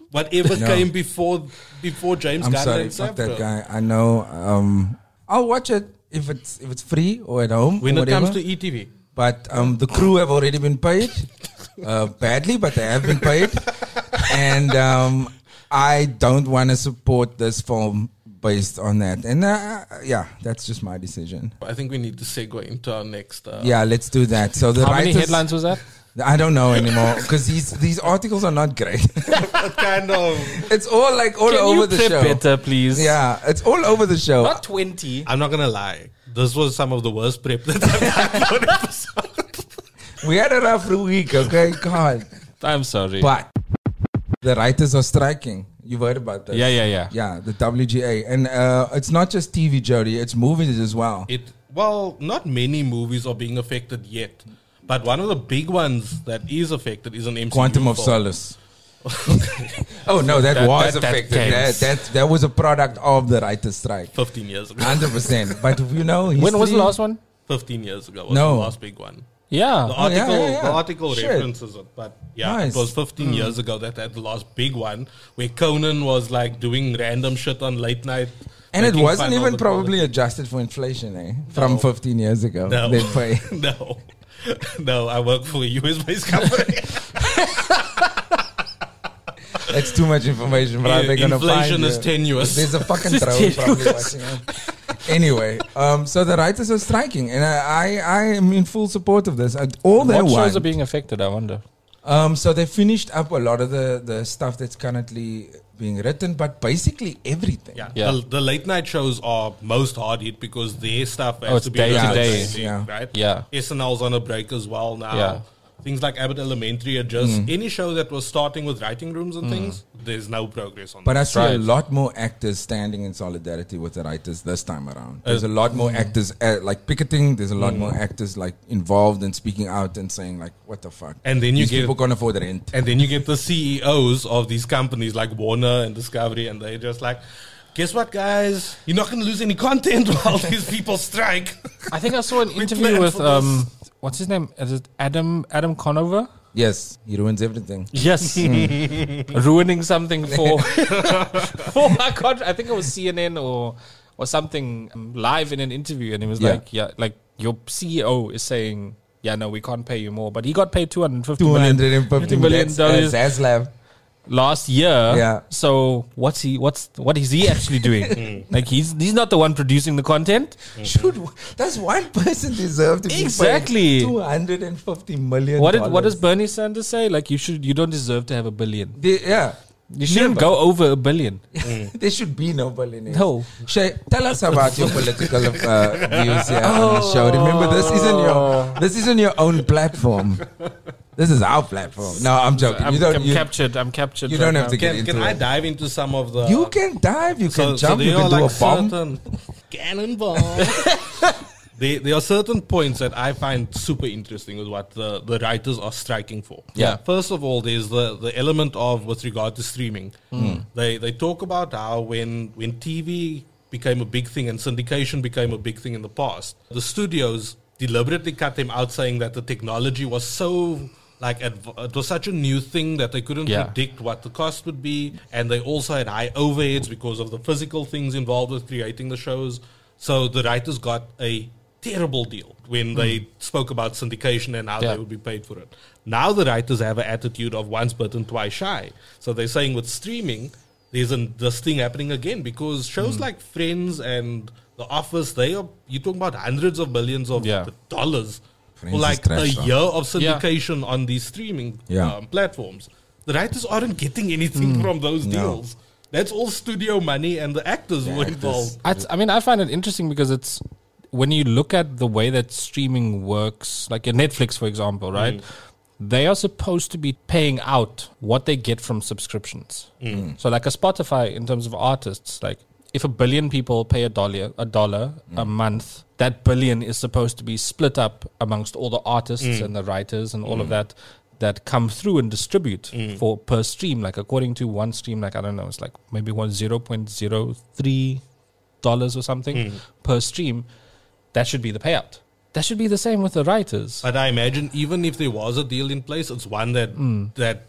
whatever
No.
came before before James
I'm
Gunn
sorry,
and
fuck
Safran.
that guy. I know. Um, I'll watch it if it's if it's free or at home.
When
or
it
whatever.
comes to E T V.
But um, the crew have already been paid uh, badly, but they have been paid, and um, I don't want to support this film based on that. And uh, yeah, that's just my decision.
I think we need to segue into our next. Uh,
Yeah, let's do that. So the
How many
writers-
headlines was that?
I don't know anymore because these these articles are not great.
kind of.
It's all like all
Can
over
you
the
prep
show.
better, please?
Yeah, it's all over the show.
Not twenty.
I'm not gonna lie. This was some of the worst prep that I've done for an episode.
We had a rough week, okay? God.
I'm sorry.
But the writers are striking. You've heard about that.
yeah, yeah, yeah.
Yeah, the W G A. And uh, it's not just T V, Jody, it's movies as well.
It well, not many movies are being affected yet, but one of the big ones that is affected is an M C U
Quantum of
film.
Solace. Oh, no, that,
That-
was
that- that
affected.
came.
That, that, that was a product of the writers' strike.
Fifteen years ago.
one hundred percent. But you know,
When was the
history-
last one?
Fifteen years ago was
No.
the last big one.
Yeah.
The
Oh, yeah,
article,
yeah, yeah.
the article
Shit.
references it, but yeah,
Nice.
it was fifteen years ago that had the last big one where Conan was like doing random shit on late night,
And it
making
wasn't
fun of
even
the
probably adjusted for inflation, eh? From
No.
fifteen years ago.
No.
They pay.
no, no. I work for a U S-based company.
That's too much information, bro.
Yeah,
They're gonna
inflation
find
is
you.
tenuous.
There's a fucking drone probably watching it. Anyway, um, so the writers are striking, and I, I, I am in full support of this. Uh, All they
What
want.
shows are being affected, I wonder?
Um, so they finished up a lot of the, the stuff that's currently being written, but basically everything.
Yeah,
Yeah.
The, the late night shows are most hard hit because their stuff has
Oh, it's
to be
day
to
written
day,
daily,
yeah.
right?
Yeah.
S N L's on a break as well now.
Yeah.
Things like Abbott Elementary are just
Mm.
any show that was starting with writing rooms and things. There's no progress on
But
that.
I see a
Right.
lot more actors standing in solidarity with the writers this time around. There's a lot more actors uh, like picketing. There's a lot more actors like involved and speaking out and saying like, "What the fuck?"
And then you
These
get-
people can't afford rent.
And then you get the C E Os of these companies like Warner and Discovery, and they're just like, guess what, guys? You're not going to lose any content while these people strike.
I think I saw an
We
interview
planned
with
for
um, what's his name? Is it Adam Adam Conover?
Yes, he ruins everything.
Yes, ruining something for. for I can't. I think it was C N N or or something um, live in an interview, and he was
Yeah.
like, "Yeah, like your C E O is saying, yeah, no, we can't pay you more," but he got paid two hundred fifty
Two
million
hundred and fifty million
million
dollars.
dollars
Zaslav.
last year.
Yeah.
So what's he? What's what is he actually doing? Like he's he's not the one producing the content.
Should does one person deserve to be
Exactly.
two hundred and fifty million?
What did, what does Bernie Sanders say? Like you should you don't deserve to have a billion.
They, yeah,
You shouldn't
Never.
go over a billion.
there should be no billionaires.
No.
Shay, tell us about your political uh, views here on the show. Remember, this isn't your this isn't your own platform. This is our platform. No, I'm joking.
I'm,
you don't.
I'm
You,
captured. I'm captured.
you
right
don't have
now.
to get
Can,
into
can I
it.
dive into some of the...
You can dive. You can jump. you
there
can
are
do
like
a bomb.
certain cannonball. there, there are certain points that I find super interesting with what the, the writers are striking for.
Yeah.
First of all, there's the, the element of with regard to streaming. They they talk about how when when T V became a big thing and syndication became a big thing in the past, the studios deliberately cut them out, saying that the technology was so like adv- it was such a new thing that they couldn't
Yeah.
predict what the cost would be, and they also had high overheads because of the physical things involved with creating the shows. So the writers got a terrible deal when they spoke about syndication and how
Yeah.
they would be paid for it. Now the writers have an attitude of once bitten, twice shy. So they're saying with streaming, there's an, this thing happening again because shows like Friends and The Office, they are you're talking about hundreds of billions of
Yeah.
dollars
Friends
for
is
like
trash,
a
son.
year of syndication on these streaming
Yeah.
um, platforms. The writers aren't getting anything from those
No.
deals. That's all studio money and the actors
The
were
actors.
involved.
I, I mean, I find it interesting because it's when you look at the way that streaming works, like a Netflix, for example, right? They are supposed to be paying out what they get from subscriptions. So, like a Spotify, in terms of artists, like if a billion people pay a dollar, a dollar a month, that billion is supposed to be split up amongst all the artists and the writers and all of that that come through and distribute for per stream. Like according to one stream, like I don't know, it's like maybe one zero point zero three dollars or something per stream. That should be the payout. That should be the same with the writers.
But I imagine even if there was a deal in place, it's one that that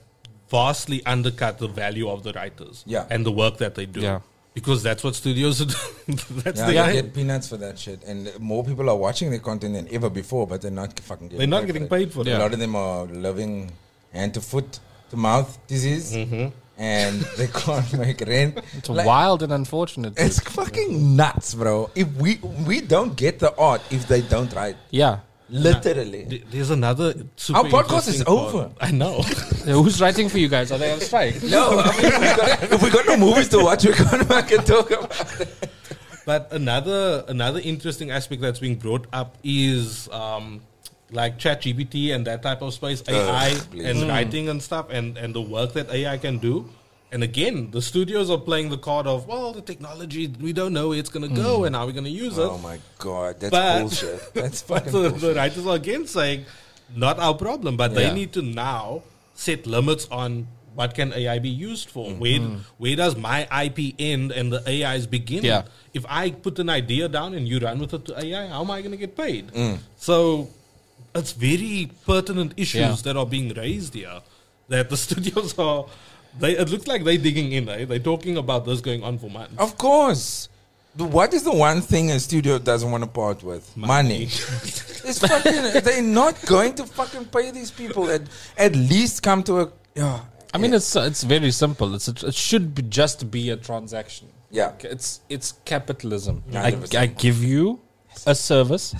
vastly undercut the value of the writers
Yeah.
and the work that they do.
Yeah.
Because that's what studios are doing. That's
Yeah,
the
they
game.
get peanuts for that shit, and more people are watching their content than ever before, but they're not fucking getting
They're not
paid
getting
for it.
paid for
A
it.
lot of them are living hand to foot to mouth disease,
Mm-hmm.
and they can't make rent.
It's
Like,
wild and unfortunate. dude.
It's fucking nuts, bro. If we we don't get the art if they don't write,
yeah.
literally.
Th- There's another super
Our podcast is
interesting part.
over.
I know.
Yeah, who's writing for you guys? Are they on strike?
No, I mean, if, we got, if we got no movies to watch, we can't fucking talk about it.
But another another interesting aspect that's being brought up is um, like ChatGPT and that type of space, A I
please.
and
Mm.
writing and stuff, and, and the work that A I can do. And again, the studios are playing the card of, well, the technology, we don't know where it's going to go and how we're going to use it.
Oh my god, that's
But-
bullshit. That's
But
fucking
the,
bullshit.
the writers are again saying, not our problem, but
Yeah.
they need to now set limits on what can A I be used for.
Mm-hmm.
Where where does my I P end and the A I's begin?
Yeah.
If I put an idea down and you run with it to A I, how am I going to get paid?
Mm.
So it's very pertinent issues
Yeah.
that are being raised here that the studios are. They, it looks like they're digging in. Eh? They're talking about this going on for months.
Of course. The- What is the one thing a studio doesn't want to part with? Money. It's fucking, they're not going to fucking pay these people. At, at least come to a. Yeah.
I mean, it's it's very simple. It's a, it should be just be a transaction.
Yeah.
It's it's capitalism.
one
I,
hundred percent.
I give you a service.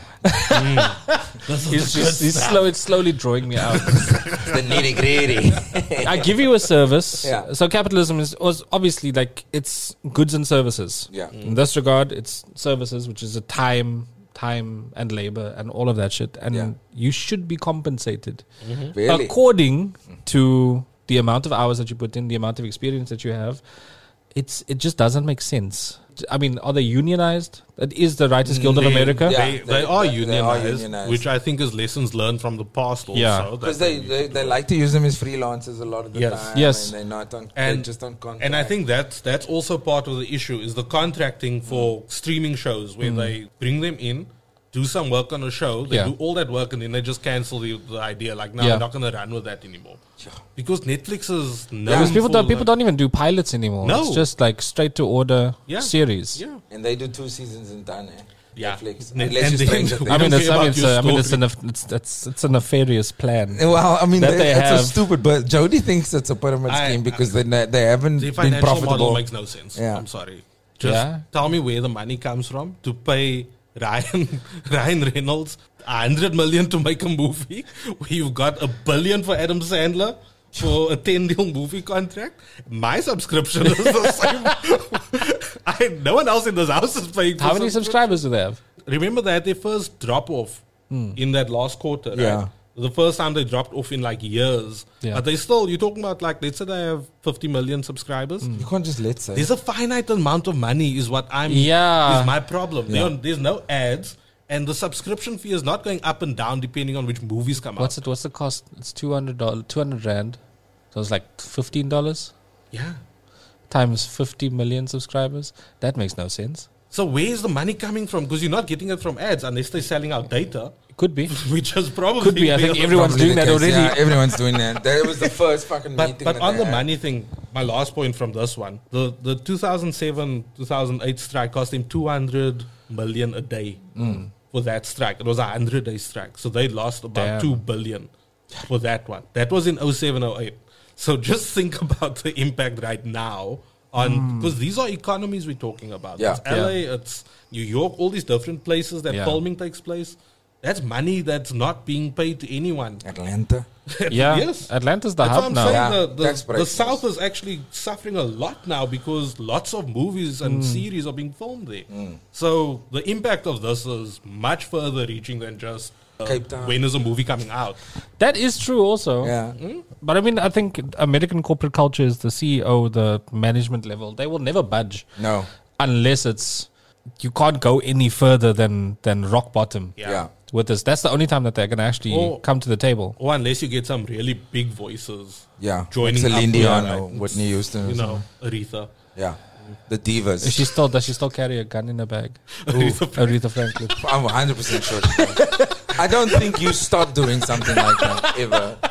He's, just, he's slow, it's slowly drawing me out.
the nitty gritty.
I give you a service.
Yeah.
So capitalism is was obviously like it's goods and services.
Yeah.
In this regard, it's services, which is a time, time and labor and all of that shit. And
Yeah.
you should be compensated
Really?
according to the amount of hours that you put in, the amount of experience that you have. It's it just doesn't make sense. I mean, are they unionized? That is the Writers Guild of
They-
America.
Yeah.
They, they,
they-
are
they- they are
unionized,
unionized.
which I think is lessons learned from the past also.
Yeah.
that
Because they,
need
they,
to-
they like to use them as freelancers a lot of the
Yes.
time.
Yes.
And they're not on,
and
they're just on contract.
And I think that's that's also part of the issue is the contracting for streaming shows where they bring them in, do some work on a show, they
Yeah.
do all that work, and then they just cancel the, the idea. Like, no,
Yeah.
we're not going to run with that anymore. Because Netflix is known
Because people
for
don't people
like-
don't even do pilots anymore.
No.
It's just like straight to order
Yeah.
series.
Yeah.
And they do two seasons and done, eh?
Yeah.
Netflix.
Ne-
Unless
and
you
then-
Stranger
I
Things.
I mean,
don't
it's
care
I mean,
about
it's,
your
a, I mean, it's,
story.
a, nef- it's, it's, it's a nefarious plan.
Well, I mean,
That
they,
they
it's so
have-
stupid, but Jody thinks it's a pyramid
I-
scheme because they ne- they haven't
The
been
financial model
profitable.
makes no sense.
Yeah.
I'm sorry. Just
Yeah.
tell me where the money comes from to pay Ryan Ryan Reynolds a hundred million to make a movie where you've got a billion for Adam Sandler for a ten deal movie contract. My subscription is the same. I, no one else in this house is paying. For
How many
subscription.
subscribers do they have?
Remember that their first drop off in that last quarter, right?
Yeah.
The first time they dropped off in like years.
Yeah.
But they still, you're talking about like, let's say they have fifty million subscribers.
You can't just let say.
There's a finite amount of money is what I'm,
Yeah.
is my problem.
Yeah.
There- There's no ads and the subscription fee is not going up and down depending on which movies come
What's
out.
it? What's the cost? It's two hundred dollars, two hundred rand. So it's like fifteen dollars
Yeah.
times fifty million subscribers. That makes no sense.
So where's the money coming from? Because you're not getting it from ads unless they're selling out data,
Could be.
which is probably
Could be. I think
where-
everyone's
Probably
doing
the
that
case.
already.
Yeah, everyone's doing that. That was the first fucking
But,
meeting.
but
that
on
they
the
had.
money thing, my last point from this one, the, the two thousand seven, two thousand eight strike cost him two hundred million a day for that strike. It was a one hundred day strike. So they lost about
Damn.
two billion for that one. That was in oh seven, oh eight. So just think about the impact right now on, because these are economies we're talking about.
Yeah.
It's L A, it's New York, all these different places that
Yeah.
filming takes place. That's money that's not being paid to anyone.
Atlanta.
Yeah.
Yes.
Atlanta's the
That's
hub
what I'm
now.
saying.
Yeah,
the, the,
that's
the
priceless.
South is actually suffering a lot now because lots of movies and series are being filmed there. So the impact of this is much further reaching than just uh,
Cape Town.
when is a movie coming out.
That is true also.
Yeah.
But I mean, I think American corporate culture is the C E O, the management level. They will never budge
No.
unless it's, you can't go any further than, than rock bottom
Yeah.
Yeah.
with this. That's the only time that they're going to actually
Or-
come to the table.
Or unless you get some really big voices,
Yeah.
Joining
Celine
up with,
Dion
like,
or Whitney Houston. or
you
something.
know, Aretha.
Yeah. The divas.
Is she still, does she still carry a gun in her bag?
Aretha
Aretha Franklin.
I'm one hundred percent sure. she does. I don't think you stop doing something like that ever.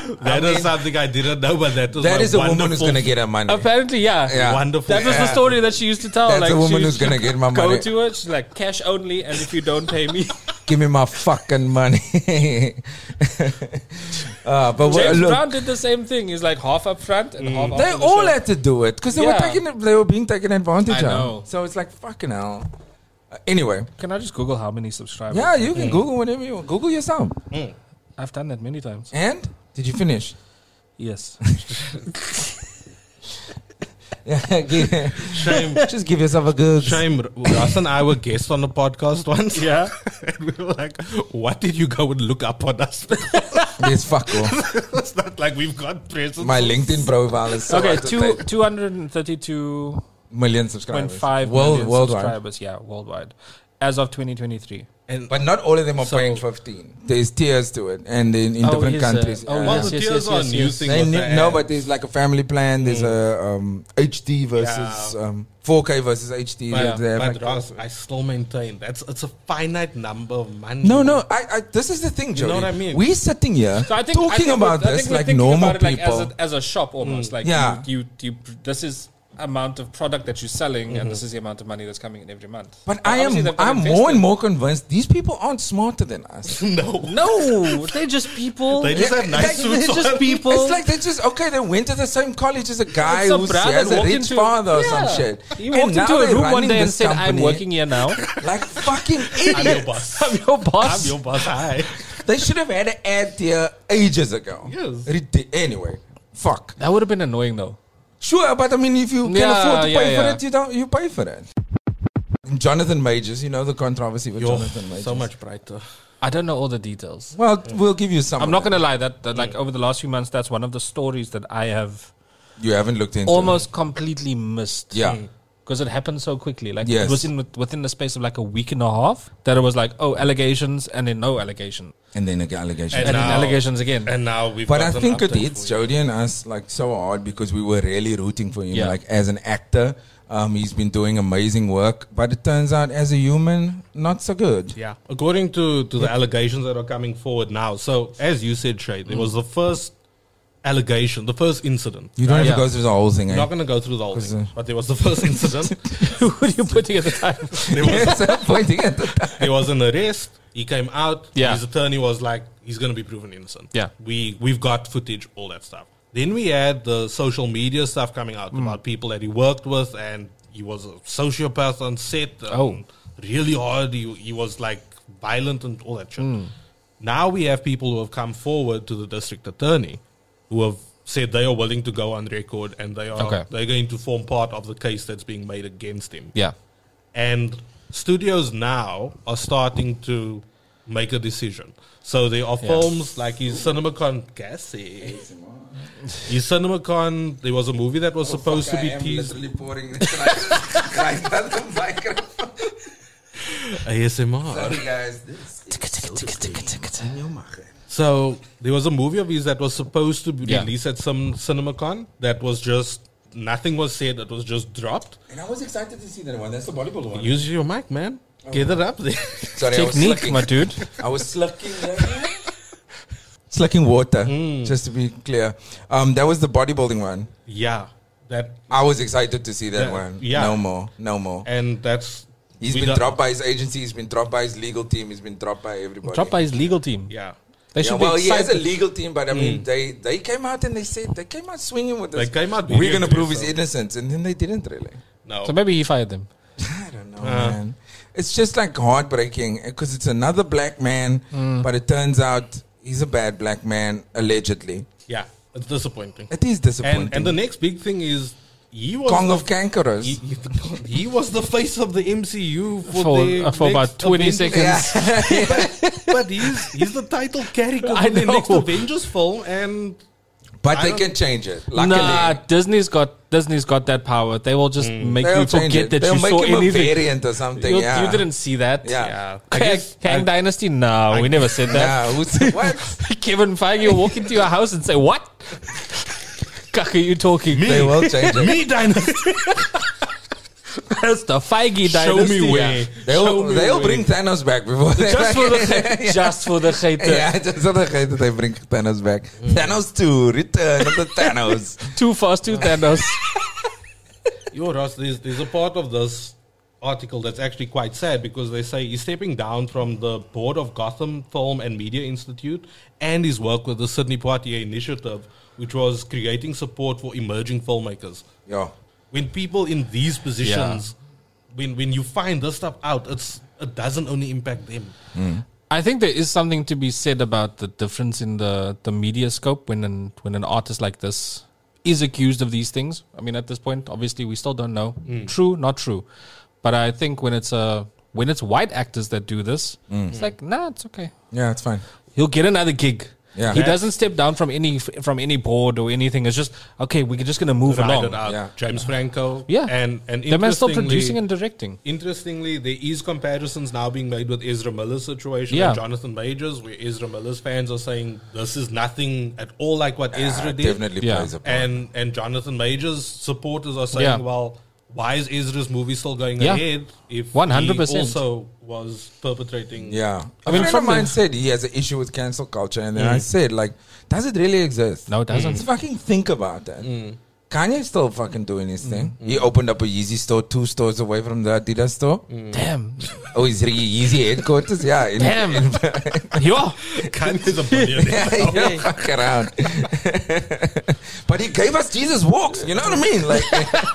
That is something I didn't know, but that was
That
my
is a woman who's
wonderful-
going to get her money.
Apparently, yeah.
Yeah.
Wonderful.
That was the
Yeah.
story that she used to tell.
That's
like
a woman
she
who's gonna get my
go
money.
to her. She's like, cash only, and if you don't pay me,
Give me my fucking money. uh, but what,
James
look,
Brown did the same thing. He's like half up front and half.
they
after the
all
show.
had to do it because they were
Yeah.
taking, they were being taken advantage
I
of.
know.
So it's like fucking hell. Uh, anyway,
Can I just Google how many subscribers?
yeah, you can Google whatever you want. Google yourself.
I've done that many times.
And did you finish?
Yes.
Yeah, give,
Shame.
just give yourself a good.
Shame. Russ and I were guests on the podcast once.
Yeah.
And we were like, what did you go and look up on us?
Yes, fuck off.
It's not like we've got presents.
My LinkedIn profile is so
Okay,
out of
two
date.
two hundred and thirty-two
million
point
subscribers.
five
World,
million
worldwide.
subscribers. Yeah, worldwide, as of twenty twenty-three.
And
But not all of them are
So-
paying fifteen. There's tiers to it, and in, in
Oh,
different
is, uh,
countries.
oh,
yeah.
well,
yes,
the
yes,
tiers
yes,
are a
yes,
new
yes.
thing.
They
with
ne-
the
no,
ad.
but there's like a family plan. There's a um, H D versus
Yeah.
um, four K versus H D.
But,
They have
but
like-
Ross, I still maintain that's it's a finite number of money.
no, no. I, I. This is the thing, Jody.
know what I mean?
We're sitting here
So I think
talking
I think
about
we're- I
this
think we're
like
thinking
normal
about it like
people.
as a, as a shop almost. Like
Yeah.
you, you, you, this is amount of product that you're selling,
Mm-hmm.
and this is the amount of money that's coming in every month.
but I
obviously
am.
they've got
I'm more
invested.
and more convinced these people aren't smarter than us.
no.
No, they're just people.
They just have nice
They-
suits
they're
on.
just
people.
It's like they just okay. They went to the same college as a guy
Some
who's
brother
has a
walked
rich
into-
father or some
Yeah.
shit.
He
And
walked
now
into a
they're
room one
running
day and
this
said, "I'm
company
working here now.
like fucking
I'm your
idiots."
boss.
I'm your boss."
I'm your boss. Hi.
They should have had an ad there ages ago.
Yes.
Ridi- Anyway, fuck.
That would have been annoying though.
Sure, but I mean, if you can
Yeah,
afford to
yeah,
pay for
yeah.
it, you don't. You pay for it. Jonathan Majors, you know the controversy with
Yo,
Jonathan Majors.
so much brighter.
I don't know all the details.
Well, we'll give you some.
I'm
of
not
that.
gonna lie. That, that like over the last few months, that's one of the stories that I have
You haven't looked into.
almost completely missed.
Yeah.
Because it happened so quickly. Like
Yes.
it was in within the space of like a week and a half that it was like, oh, allegations and then no allegation.
it. And then the allegation.
And, then
now-
allegations again.
And now we've
But
got
I
an
think it
update
hits
for you.
Jody and us like so hard because we were really rooting for him.
Yeah.
Like as an actor, um, he's been doing amazing work. But it turns out as a human, not so good.
Yeah. According to, to the allegations that are coming forward now. So, as you said, Shay, there was the first allegation, the first incident.
You don't have
Yeah.
to go through the whole thing.
I'm
Eh?
not going to go through the whole
'Cause,
thing,
uh,
but there was the first incident.
Who are you putting at the time?
There was,
Yes, I'm pointing at the time.
there was an arrest. He came out.
Yeah.
His attorney was like, he's going to be proven innocent.
Yeah.
We, we've got footage, all that stuff. Then we had the social media stuff coming out
Mm.
about people that he worked with, and he was a sociopath on set. and
Oh.
Really hard. He, he was like violent and all that shit.
Mm.
Now we have people who have come forward to the district attorney who have said they are willing to go on record and they are
Okay.
they're going to form part of the case that's being made against him.
Yeah.
And studios now are starting to make a decision. So there are
Yeah.
films like his CinemaCon Cassie. His CinemaCon, there was a movie that was supposed to be teased.
pouring this right, right on the microphone.
A S M R.
Sorry guys, this is in your mouth.
So there was a movie of his that was supposed to be
Yeah.
released at some CinemaCon that was just, nothing was said, it was just dropped.
And I was excited to see that one. That's the volleyball one.
Use your mic, man. Get it up there.
Sorry, I was
Technique,
slucking.
my dude.
I was slucking. Slucking water, just to be clear. Um, that was the bodybuilding one.
Yeah. That
I was excited to see that
Yeah,
one.
yeah.
No more. No more.
and that's
He's
we
been
don't-
dropped by his agency. He's been dropped by his legal team. He's been dropped by everybody.
Dropped by his legal team.
Yeah.
They
Yeah,
should
well,
be
he has a
excited.
legal team, but I mean, they, they came out and they said they came out swinging with
They
us.
came out
We're
very
gonna prove his
aggressive.
innocence, and then they didn't really.
No.
So maybe he fired them.
I don't know,
Uh.
man. It's just like heartbreaking because it's another black man, but it turns out he's a bad black man allegedly.
Yeah. It's disappointing.
It is disappointing.
And and the next big thing is he was
Kong
the,
of Cankerous.
he, he, he was the face of the M C U for,
For-
the
uh, for about
next
twenty
Avengers-
seconds.
but, but he's he's the title character
I
for the
know.
next Avengers film, and
But
I
they
don't-
can change it. Luckily.
Nah, Disney's got Disney's got that power. They will just make
They'll
you
change
forget
it.
that
They'll
you
make
saw
him
anything.
a variant or something.
You,
yeah.
you didn't see that.
Yeah.
yeah, I
Kang,
guess
Kang
I-
Dynasty? No, we never said that.
Yeah, who's, what?
Kevin Feige will walk into your house and say, "What? Cuck are you talking?"
They will change it.
me Dynasty.
It's the Feige
Show
dynasty.
me where.
They'll,
Show me
they'll
where.
bring Thanos back before they
Just for the just for the hate.
yeah, just for the hate that they bring Thanos back. Thanos two, Return of the Thanos.
Too fast, too Thanos.
Yo, Ross, there's, there's a part of this article that's actually quite sad because they say he's stepping down from the board of Gotham Film and Media Institute and his work with the Sidney Poitier Initiative, which was creating support for emerging filmmakers.
Yo,
When people in these positions, when when you find this stuff out, it's it doesn't only impact them.
I think there is something to be said about the difference in the, the media scope when an, when an artist like this is accused of these things. I mean, at this point, obviously, we still don't know. True, not true. But I think when it's a when it's white actors that do this, it's like, nah, it's okay.
yeah, it's fine.
He'll get another gig.
Yeah.
He doesn't step down from any from any board or anything. It's just okay. We're just gonna move
Ride
along.
it out.
Yeah.
James Franco.
Yeah,
And, and
the man's still
interestingly-
producing and directing.
Interestingly, there is comparisons now being made with Ezra Miller's situation
Yeah.
and Jonathan Majors, where Ezra Miller's fans are saying this is nothing at all like what Ezra
Ah,
did.
definitely
Yeah.
plays a part.
And and Jonathan Majors supporters are saying,
Yeah.
well, why is Ezra's movie still going
Yeah.
ahead if
one hundred
he
percent.
also was perpetrating?
Yeah.
I
A
mean,
friend
from
of mine
the-
said he has an issue with cancel culture, and then I said, like, does it really exist?
No, it doesn't.
Let's fucking think about that. Kanye's still fucking doing his thing. He opened up a Yeezy store two stores away from the Adidas store.
Damn.
Oh, he's re- Yeezy headquarters? Yeah. In,
Damn.
in-
Yo.
Kanye's a billionaire.
yeah, yeah, fuck around. But he gave us Jesus walks. You know what I mean? Like,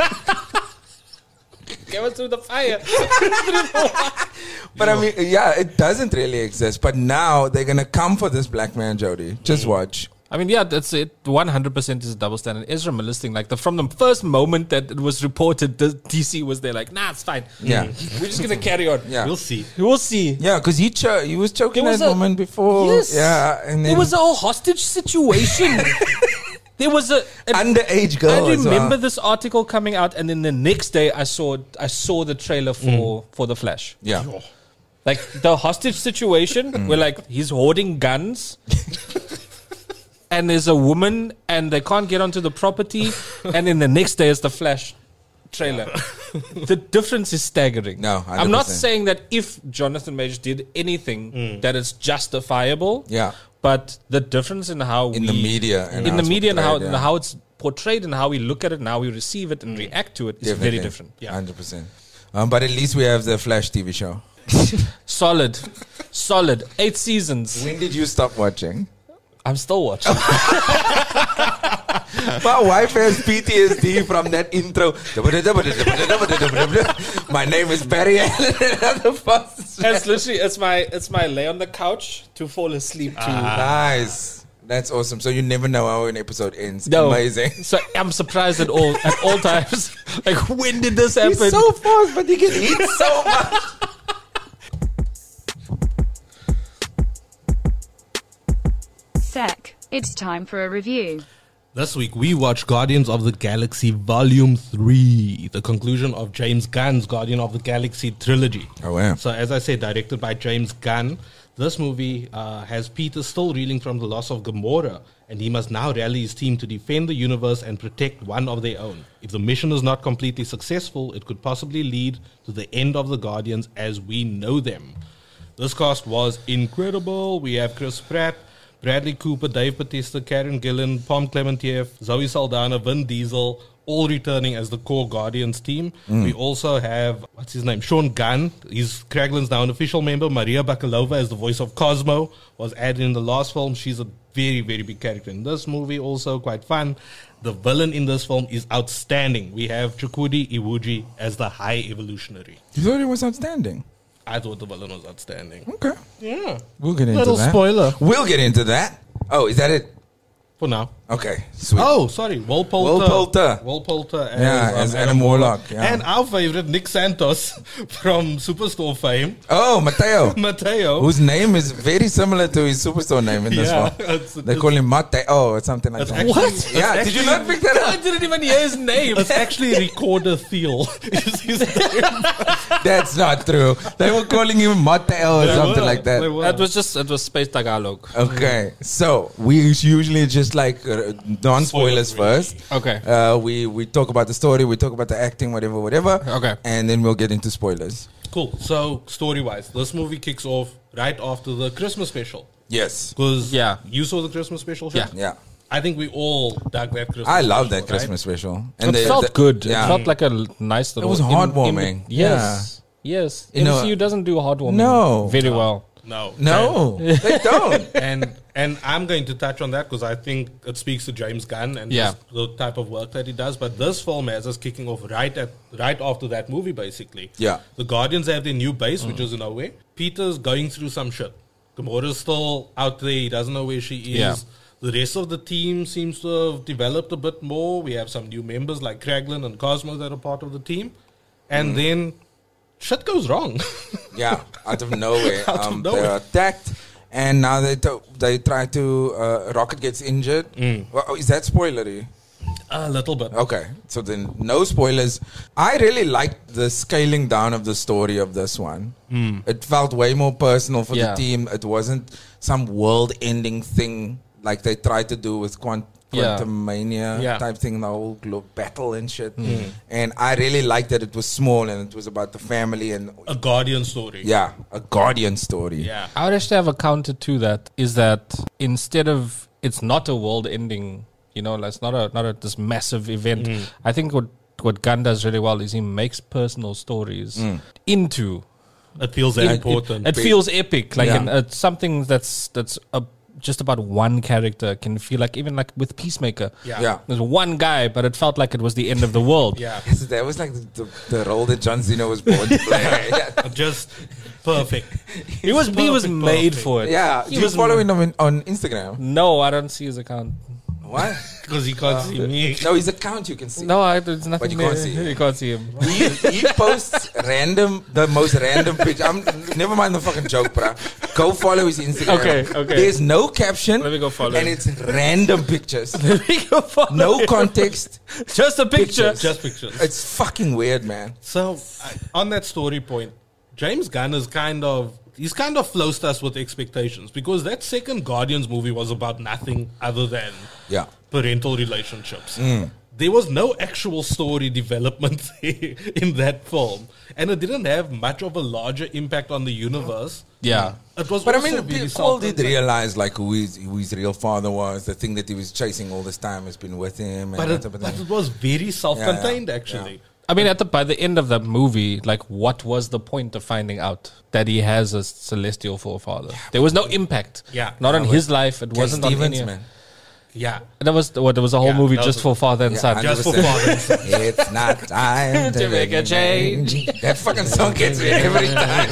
Give us through the fire.
but I mean, yeah, it doesn't really exist. But now they're gonna come for this black man, Jody. Just watch.
I mean, yeah, that's it. one hundred percent is a double standard. Ezra Miller's thing, like the, from the first moment that it was reported, the D C was there, like, nah, it's fine.
Yeah.
We're just gonna carry on.
Yeah.
We'll see.
We'll see.
Yeah, because he cho- he was choking
There was
that
a-
woman before.
Yes.
Yeah, and then
There was a whole hostage situation. There was a. an-
underage girl.
I
as
remember
well.
this article coming out, and then the next day I saw I saw the trailer for for the Flash.
Yeah.
Like the hostage situation, where like he's hoarding guns, and there's a woman, and they can't get onto the property, and then the next day is the Flash trailer. The difference is staggering.
No,
I'm not
one hundred percent.
saying that if Jonathan Majors did anything that is justifiable.
Yeah.
But the difference in how
In
we,
the media and
in
how
the
it's
media and how,
portrayed, yeah.
how it's portrayed and how we look at it and how we receive it and react to it is very different.
Yeah. one hundred percent. Um, but at least we have the Flash T V show.
Solid, solid. Eight seasons.
When did you stop watching?
I'm still watching.
My wife has P T S D from that intro. My name is Barry Allen.
It's literally it's my it's my lay on the couch to fall asleep to.
Nice. That's awesome. So you never know how an episode ends.
No.
Amazing.
So I'm surprised at all at all times. Like when did this happen?
He's so fast, but he gets hit so much.
Sec. It's time for a review.
This week we watched Guardians of the Galaxy Volume three, the conclusion of James Gunn's Guardian of the Galaxy trilogy.
Oh, wow.
So as I said, directed by James Gunn, this movie uh, has Peter still reeling from the loss of Gamora, and he must now rally his team to defend the universe and protect one of their own. If the mission is not completely successful, it could possibly lead to the end of the Guardians as we know them. This cast was incredible. We have Chris Pratt, Bradley Cooper, Dave Bautista, Karen Gillan, Pom Clementieff, Zoe Saldana, Vin Diesel, all returning as the core Guardians team. We also have, what's his name, Sean Gunn. He's Kraglin's now an official member. Maria Bakalova as the voice of Cosmo was added in the last film. She's a very, very big character in this movie, also quite fun. The villain in this film is outstanding. We have Chukwudi Iwuji as the High Evolutionary.
You thought it was outstanding.
I thought the villain was outstanding.
Okay.
Yeah.
We'll get into
Little
that.
spoiler.
We'll get into that. Oh, is that it?
For now.
Okay. Sweet.
Oh, sorry, Will Poulter.
Will Poulter.
Will Poulter as,
Yeah,
um,
as Adam Warlock, yeah.
And our favorite, Nick Santos from Superstore fame,
Oh, Mateo.
Mateo.
Whose name is very similar to his superstar name in this
Yeah,
one.
it's-
They
it's-
call him Mateo or something like
It's
that.
actually-
What?
it's
Yeah, did you
actually-
not pick that
I
up?
didn't even hear his name.
It's actually Recorder Thiel. Is his name.
That's not true. They were calling him Mateo or
They
something
were,
like that.
they were.
That was just it was Space Tagalog.
Okay, so we usually just like uh, non-spoilers first.
Okay.
Uh, we we talk about the story, we talk about the acting, whatever, whatever.
Okay.
And then we'll get into spoilers.
Cool. So, story-wise, this movie kicks off right after the Christmas special.
Yes.
Because
Yeah.
you saw the Christmas special,
Yeah.
Shaq?
Yeah.
I think we all dug that Christmas
I love
special,
that
right?
Christmas special.
It
the-
felt
the-
good.
Yeah.
It felt like a l- nice little.
was heartwarming.
yes. Yes.
You know,
M C U doesn't do heartwarming.
No.
Very well.
No.
No, they don't.
and and I'm going to touch on that because I think it speaks to James Gunn and
Yeah.
just the type of work that he does. But this film has us kicking off right at right after that movie, basically.
Yeah.
The Guardians have their new base, which is in nowhere. Peter's going through some shit. Gamora's still out there. He doesn't know where she is.
Yeah.
The rest of the team seems to have developed a bit more. We have some new members like Kraglin and Cosmo that are part of the team. And then shit goes wrong.
Yeah, out of nowhere.
Out of
um,
nowhere.
They're attacked, and now they to- they try to. Uh, Rocket gets injured.
Mm.
Well, oh, is that spoilery?
A little bit.
Okay, so then no spoilers. I really liked the scaling down of the story of this one. It felt way more personal for
Yeah.
the team. It wasn't some world-ending thing like they tried to do with Quant-
Yeah.
Quantum Mania
Yeah.
type thing, the whole glo- battle and shit. And I really liked that it was small and it was about the family and
A Guardian story.
yeah, a guardian story.
Yeah.
I would actually have a counter to that. Is that instead of it's not a world-ending, you know, it's not a not a this massive event. I think what what Gunn does really well is he makes personal stories into.
It feels that
It,
important.
it, it feels epic, like
Yeah.
an, uh, something that's that's a, just about one character can feel like even like with Peacemaker.
yeah.
Yeah.
There's one guy, but it felt like it was the end of the world.
Yeah.
Yes, that was like the, the, the role that John Cena was born to play. yeah.
Just perfect.
He was he was
Perfect,
made
perfect.
for it.
Yeah,
He
do you
was
follow him on, on Instagram?
No, I don't see his account.
What?
Because he can't see me.
No, his account you can see.
No, I, there's nothing.
But you can't
there.
see him.
You can't see him.
He, he posts random, the most random picture. I'm never mind the fucking joke, bruh. Go follow his Instagram.
Okay, okay.
There's no caption.
Let me go follow
And
him.
it's random pictures.
You follow
No
him.
context.
Just a picture.
Pictures.
Just pictures.
It's fucking weird, man.
So, I- on that story point, James Gunn is kind of, he's kind of flows us with expectations because that second Guardians movie was about nothing other than
Yeah.
parental relationships. There was no actual story development in that film, and it didn't have much of a larger impact on the universe.
Yeah.
It was
But I
also
mean,
very
people did
self-contained.
realize like who his, who his real father was. The thing that he was chasing all this time has been with him. And
But
that
it,
type of
but
thing.
it was very self-contained,
Yeah, yeah,
actually.
I mean, at the by the end of the movie, like, what was the point of finding out that he has a celestial forefather? There was no impact.
Yeah.
Not on
Yeah,
his life. It
Ken
wasn't on
Stevens,
any.
man.
Yeah.
That was what there was a whole
Yeah,
movie
that
just
was-
for father and
Yeah,
son.
Just for
one hundred
father and
percent.
son.
It's not time to,
To make a change.
That fucking song gets me every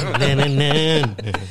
time.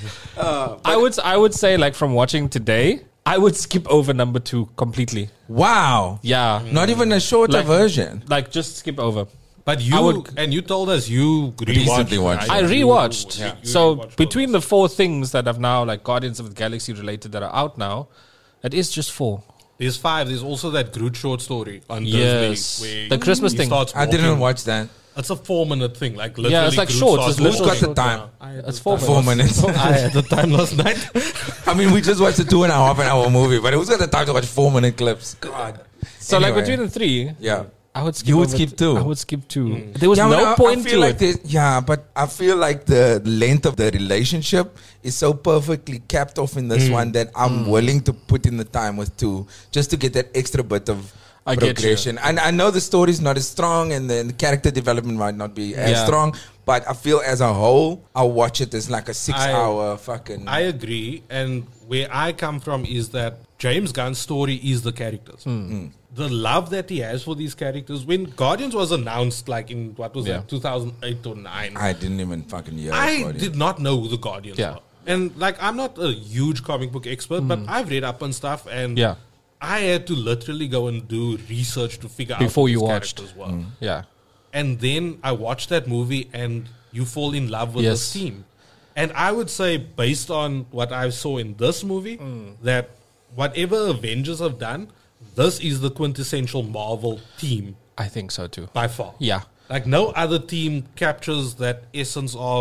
I would I would say like from watching today, I would skip over number two completely.
Wow.
Yeah.
Not even a shorter
Like-
version.
Like just skip over.
But you,
I would-
and you told us you
Recently
rewatched.
watched
I
You-
rewatched.
you- you
So
rewatched
between
all
the four things that have now like Guardians of the Galaxy related that are out now, it is just four.
There's five. There's also that Groot short story on
Yes.
Disney. Where
The Christmas
he
thing.
starts
I didn't
walking.
watch that.
It's a four minute thing. Like literally
Yeah, it's like
Groot
shorts.
starts
It's
Who's got
walking.
the time?
I had
That's
the
four
time.
Four minutes.
I had the time last night.
I mean, we just watched a two and a half an hour movie, but who's got the time to watch four minute clips? God.
So like
Anyway.
between the three,
Yeah.
I would skip
You would
over
skip
t-
two.
I would skip two. There was
Yeah,
no
but I-
point
I feel
to
like
it.
there's- Yeah, but I feel like the length of the relationship is so perfectly capped off in this one that I'm willing to put in the time with two just to get that extra bit of
I get you.
progression. And I know the story's not as strong and the character development might not be as
Yeah.
strong, but I feel as a whole, I'll watch it as like a six
I-
hour fucking.
I agree. And where I come from is that James Gunn's story is the characters.
Hmm.
The love that he has for these characters. When Guardians was announced, like in what was
Yeah.
that, two thousand eight or nine,
I didn't even fucking hear
I
about it.
did not know who the Guardians
Yeah.
were. And like, I'm not a huge comic book expert, but I've read up on stuff, and
Yeah.
I had to literally go and do research to figure
Before
out who
you
these
watched.
characters were.
Yeah.
And then I watched that movie, and you fall in love with
Yes.
this team. And I would say, based on what I saw in this movie, that whatever Avengers have done, this is the quintessential Marvel team
I think so too.
by far.
Yeah.
Like no other team captures that essence of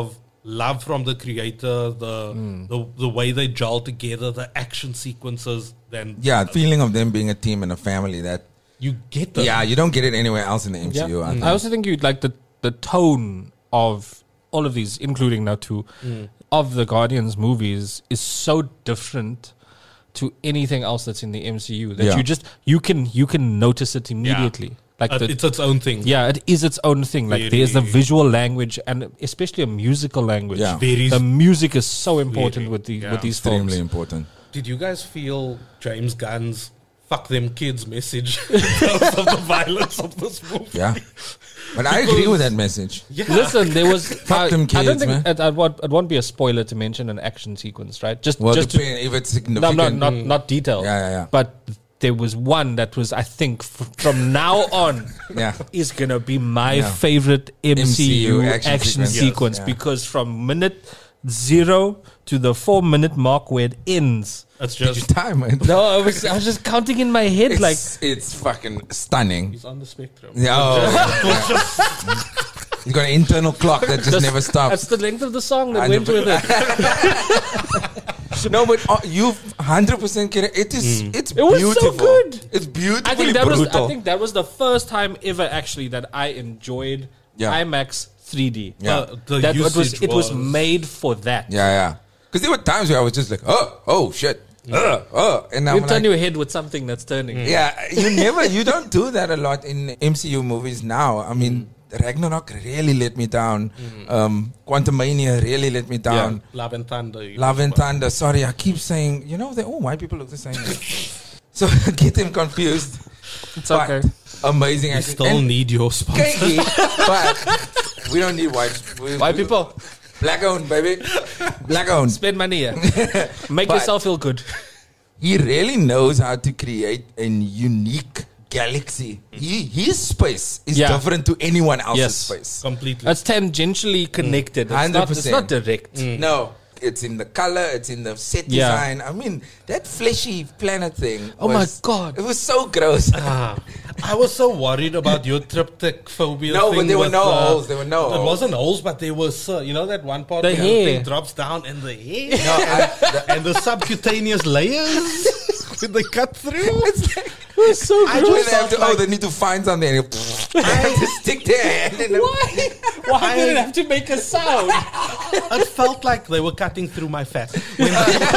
love from the creator, the
Hmm.
the, the way they gel together, the action sequences. Then
Yeah, feeling of them being a team and a family. That
you get them.
yeah, you don't get it anywhere else in the M C U.
Yeah.
I think.
I also think you'd like the the tone of all of these, including now two, of the Guardians movies is so different to anything else that's in the M C U that
Yeah.
you just you can you can notice it immediately. Like
Uh,
the,
it's its own thing.
yeah, it is its own thing. Like there's the
Very-
visual language and especially a musical language.
Yeah.
Very-
the music is so important
Very,
with the
yeah.
with these
Extremely
films.
important.
Did you guys feel James Gunn's "fuck them kids" message in terms of the violence of this movie?
Yeah, but I agree with that message.
Yeah.
Listen, there was I,
them
I don't
kids,
think
man.
it, it, won't, it won't be a spoiler to mention an action sequence, right? Just
Well,
just to,
depend if it's
no,
significant.
no, not not detail.
Yeah, yeah, yeah.
But there was one that was, I think, f- from now on,
Yeah.
is gonna be my
Yeah.
favorite M C U,
M C U
action,
action
sequence,
sequence.
sequence
Yes, yeah.
because from minute zero to the four minute mark where it ends.
It's
Did you
just
time it?
No, I was I was just counting in my head
It's,
like
it's fucking stunning.
he's on the spectrum.
Yeah, oh, he's got an internal clock that just never
that's
stops.
the length of the song that
I
went
know,
with it.
No, but uh, you hundred percent get it. It is. It's
It was so
beautiful.
good.
It's beautifully
I think that was
brutal.
I think that was the first time ever actually that I enjoyed
Yeah.
IMAX three D.
Yeah.
Uh, the
That it was
usage
it was
was-
made for that.
yeah, yeah. Because there were times where I was just like, oh, oh shit, uh, oh, and I'm
You turn
like,
your head with something that's turning.
yeah, you never, you don't do that a lot in M C U movies now. I mean, Ragnarok really let me down. Um, Quantumania really let me down.
Love and Thunder. you
Love
know,
and Thunder. Sorry, I keep saying, you know, they all white people look the same. So get them confused.
It's
But
okay.
amazing
You
acting.
still
And
need your sponsor.
cakey, but we don't need white. We,
White
we-
people,
Black owned, baby. Black owned.
spend money here. Make
But-
yourself feel good.
He really knows how to create a unique galaxy. He his space is
Yeah.
different to anyone else's
Yes.
space.
Completely.
That's tangentially connected. It's not, it's
one hundred percent.
not direct.
No, it's in the color, it's in the set
Yeah.
design. I mean, that fleshy planet thing.
Oh my
was-
God.
It was so gross.
Ah, I was so worried about your triptych phobia.
No, but
thing
there were
with,
no
uh,
holes, there were no
It
holes.
wasn't holes, but there was, uh, you know, that one part
The
where
hair.
the thing drops down and the hair
No, I-
and the subcutaneous layers when they cut through.
It was so
I
When
just
they have
felt
to, oh,
like-
they need to find something. And they have to stick their hand in
Why? Why did it have to make a sound?
It felt like they were cutting through my fat. When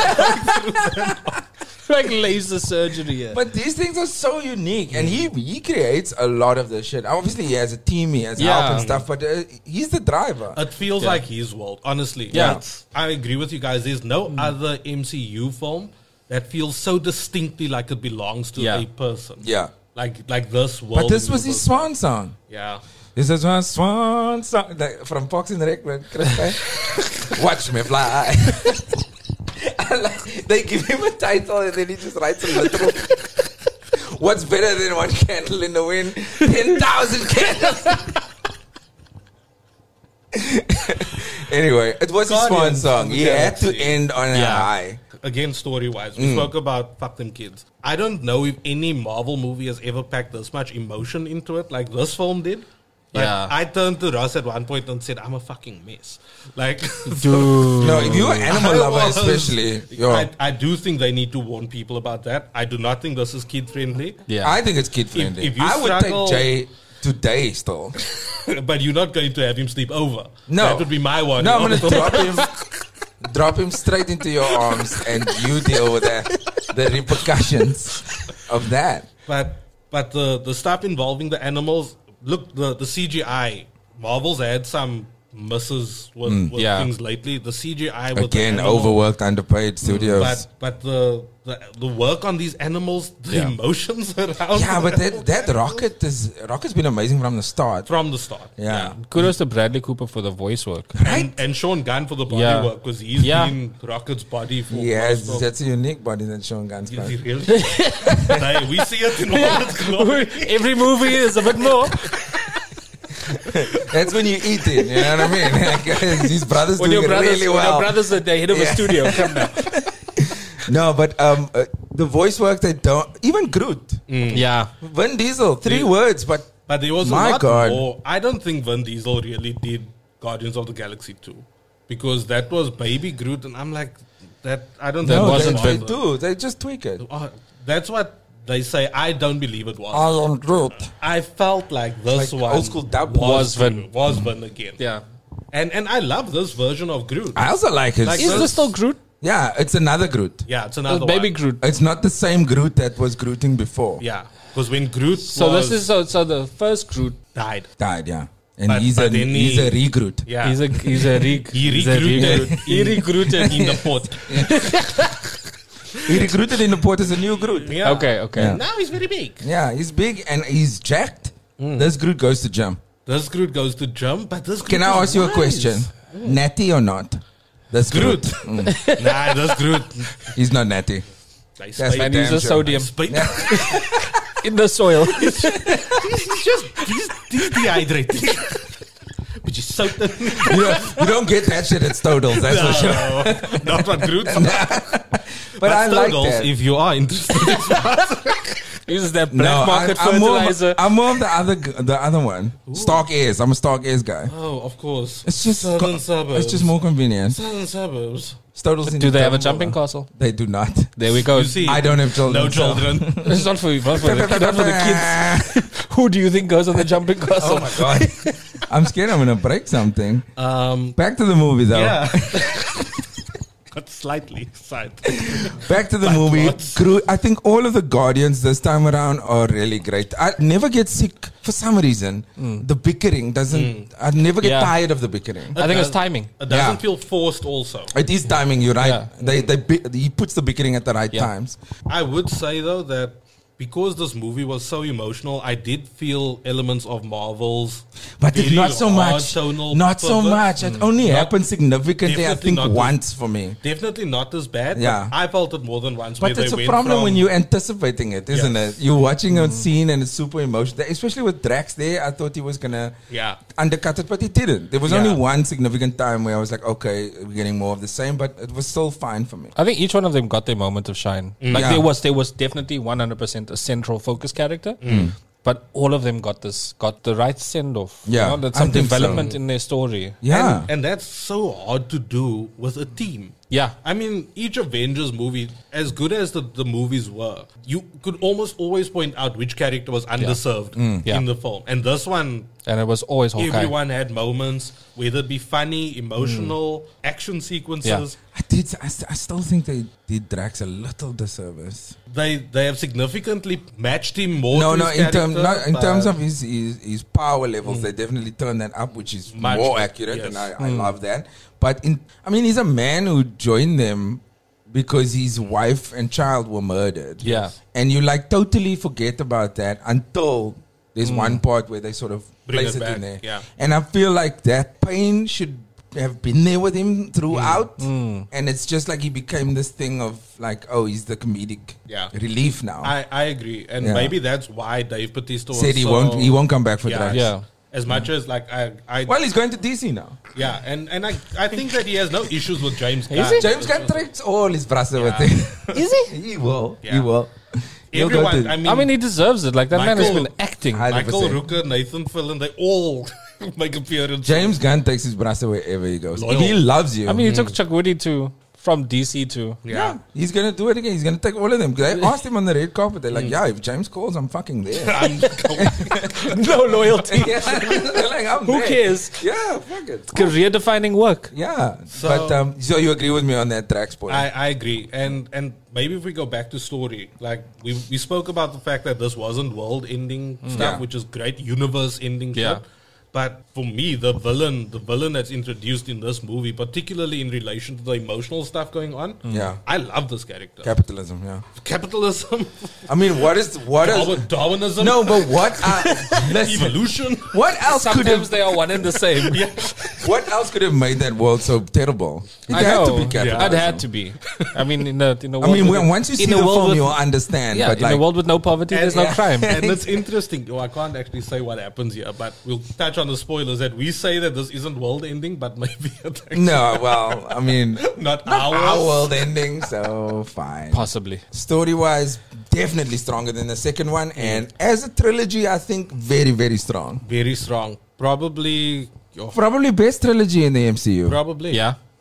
Like laser surgery. Here.
But these things are so unique, and he he creates a lot of the shit. Obviously, he has a team, he has help
Yeah.
and stuff, but uh, he's the driver.
It feels
Yeah.
like his world, honestly.
Yeah.
It's- I agree with you guys. There's no other M C U film that feels so distinctly like it belongs to
Yeah.
a person.
Yeah,
Like like this world.
but this was his swan song.
Yeah.
This is my swan song, like, from Fox in the Rec. with Chris Pine. Watch me fly. I like- they give him a title and then he just writes a literal. What's better than one candle in the wind? Ten thousand candles. Anyway, it was his swan
Guardians
song.
of the
He had to
Galaxy.
end on a
Yeah.
high.
Again, story wise,
Mm.
we spoke about fuck them kids. I don't know if any Marvel movie has ever packed this much emotion into it like this film did. Like,
Yeah.
I turned to Ross at one point and said, I'm a fucking mess. Like,
Dude.
No, if you're an animal
I
lover,
was-
especially, yo,
I, I do think they need to warn people about that. I do not think this is kid friendly.
Yeah.
I think it's kid friendly.
if you
I would
struggle-
take Jay today still.
But you're not going to have him sleep over.
No.
That would be my one.
No, I'm gonna drop him, drop him straight into your arms, and you deal with that, the repercussions of that.
But but the the stuff involving the animals, look, the the C G I. Marvel's had some misses with, with
Yeah.
things lately. The C G I with
Again,
the animal-
overworked, underpaid studios.
But but the, the the work on these animals, the
Yeah.
emotions around.
yeah, but
them
that that rocket is rocket's been amazing from the start.
from the start.
Yeah,
Kudos to Bradley Cooper for the voice work.
And, and Sean Gunn for the body
Yeah.
work because he's
Yeah.
been Rocket's body for
he has
most of-
that's a unique body that Sean Gunn's
Is he
got.
really? Hey, we see it in all its glory.
Every movie is a bit more.
That's when you eat it. You know what I mean? Like, these brothers
When
doing
your
it
brothers,
really
when
well.
your brothers at the head of a
Yeah.
studio. Come now.
No, but um, uh, the voice work they don't even Groot,
Yeah.
Vin Diesel, three
Yeah.
words, but
But there was
My
a lot
God.
more. I don't think Vin Diesel really did Guardians of the Galaxy two. because that was Baby Groot, and I'm like, that I don't
That
think
No,
wasn't
they,
it
they
was.
do. They just tweak it.
Oh, that's what they say. I don't believe it was.
I am Groot.
I felt like this
Like
one
old school dub.
Was Vin.
Groot, was Vin again.
Yeah.
And and I love this version of Groot.
I also like it.
Like
Is
those-
this still Groot?
Yeah, it's another Groot.
Yeah, it's
Uh,
another
Baby
one.
Groot.
It's not the same Groot that was Grooting before.
Yeah, because when Groot
So
was,
this is so, so the first Groot.
died.
Died, yeah. And
But-
he's,
but
a,
then
he's
he-
a re-Groot.
Yeah,
He's a he's a re,
he
he's a
recruited.
He recruited.
in the pot.
He recruited in the port as a new Groot.
Yeah.
Okay, okay.
Yeah.
Now he's very big.
Yeah, he's big and he's jacked. This Groot goes to gym.
This Groot goes to jump, but this Groot
Can I
is
ask you a
wise.
question? Natty or not? This
Groot.
Groot.
Nah, this Groot.
He's not natty.
They
That's
spake-
And he's
damn
a
sure.
sodium
spake-
in the soil.
He's just he's, he's dehydrated. But you soaked him.
You don't, you don't get that shit at Stodels, that's for sure.
No, not what Groot.
But, I like
Stodels,
that.
if you are interested.
Uses that black
No, I,
market
I'm, more,
fertilizer.
I'm more of the other g- the other one. Stark Airs. I'm a Stark Airs guy.
Oh, of course.
It's just
southern
co-
suburbs.
It's just more convenient.
Southern suburbs.
Stodels in
Do they have a
Durban,
jumping
bro.
castle?
They do not.
There we go.
You see,
I don't have children.
no
so-
children.
It's not for, not for, the, not for the kids. Who do you think goes on the jumping castle?
Oh my god. I'm scared I'm gonna break something.
Um,
Back to the movie though.
yeah. Got slightly side.
Back to the
But
movie.
what?
Groot, I think all of the Guardians this time around are really great. I never get sick for some reason. The bickering doesn't. I never get
Yeah.
tired of the bickering.
I think it's
does-
timing.
It doesn't
Yeah.
feel forced also.
It is timing. You're right.
Yeah.
They they bi- he puts the bickering at the right
Yeah.
times.
I would say though that because this movie was so emotional, I did feel elements of Marvel's,
But it's
very
not so
hard
much.
tonal
Not so
pivot.
much. It only
Not-
happened significantly, I
definitely
think,
not the-
once for me.
Definitely not as bad.
Yeah.
But I felt it more than once.
But
where
it's
they
a
went
problem
from-
when you're anticipating it, isn't
Yes.
it? You're watching a scene and it's super emotional. Especially with Drax there, I thought he was going to
Yeah.
undercut it, but he didn't. There was
Yeah.
only one significant time where I was like, okay, we're getting more of the same, but it was still fine for me.
I think each one of them got their moment of shine. Like
Yeah.
there was, there was definitely one hundred percent a central focus character, but all of them got this, got the right send off.
Yeah,
you know, there's
I
some
think so.
development in their story.
Yeah.
And, and that's so hard to do with a team.
Yeah,
I mean, each Avengers movie, as good as the, the movies were, you could almost always point out which character was underserved
Yeah.
in the film. And this one,
and it was always Hawkeye.
everyone had moments, whether it be funny, emotional, action sequences.
I did. I, st- I still think they did Drax a little disservice.
They they have significantly matched him more.
No,
to
no.
his
In, term,
character,
no, in
but-
terms of his, his his power levels, they definitely turned that up, which is
Much
more
better,
accurate,
yes.
and I, I love that. But in, I mean, he's a man who joined them because his wife and child were murdered.
Yeah.
and you like totally forget about that until there's one part where they sort of
Bring
place
it
it,
back,
in there.
yeah.
And I feel like that pain should have been there with him throughout.
Mm.
And it's just like he became this thing of like, oh, he's the comedic
Yeah.
relief now.
I, I agree, and
Yeah.
maybe that's why Dave Bautista was
Said he
so-
won't he won't come back for
Yeah.
Drax.
Yeah.
As much as like I, I
Well, he's going to D C now.
yeah, and, and I, I think that he has no issues with James Gunn.
Is he?
James Gunn tricks all his brassen with
Yeah.
him.
Is he?
He will. He
Yeah.
will. He'll go
Everyone,
to-
I mean,
I mean, he deserves it. Like that man has
Michael-
been acting.
I-
Michael
one hundred percent.
Rooker, Nathan Fillion, they all make appearances.
James Gunn takes his brassen wherever he goes.
Loyal.
If he loves you,
I mean, he took Chuck Woody to from D C to.
yeah.
he's gonna do it again. He's gonna take all of them. They asked him on the red carpet. They're like, "Yeah, if James calls, I'm fucking there."
I'm
No loyalty.
Yeah. They're like, "I'm
Who
there."
cares?
Yeah, fuck it.
Career defining work.
Yeah,
So-
but um, so you agree with me on that Drax point?
I, I agree, and and maybe if we go back to story, like we we spoke about the fact that this wasn't world-ending stuff,
Yeah.
which is great, universe-ending
Yeah.
shit. But for me, the villain, the villain that's introduced in this movie, particularly in relation to the emotional stuff going on,
Yeah.
I love this character.
Capitalism. Yeah.
Capitalism,
I mean, what is what is?
Darwin, Darwinism,
No, but what? Uh, listen,
evolution.
what else could
Sometimes
have?
they are one and the same.
Yeah.
What else could have made that world so terrible? It
I
had
know.
to be
It
capitalism.
had to be. I mean, in a in a
I
world
mean,
with-
when, once you see
in
the
a world
film,
with-
you'll understand.
yeah,
but
in
like,
a world with no poverty, there's no
yeah.
crime.
And it's interesting. Oh, I can't actually say what happens here, but we'll touch on the spoilers. That we say that this isn't world ending, but maybe it's actually
no, well, I mean,
not,
our
ours.
world ending, so fine.
Possibly.
Story wise, definitely stronger than the second one, and as a trilogy, I think very, very strong.
Very strong. Probably. oh,
Probably best trilogy in the M C U.
probably.
Yeah.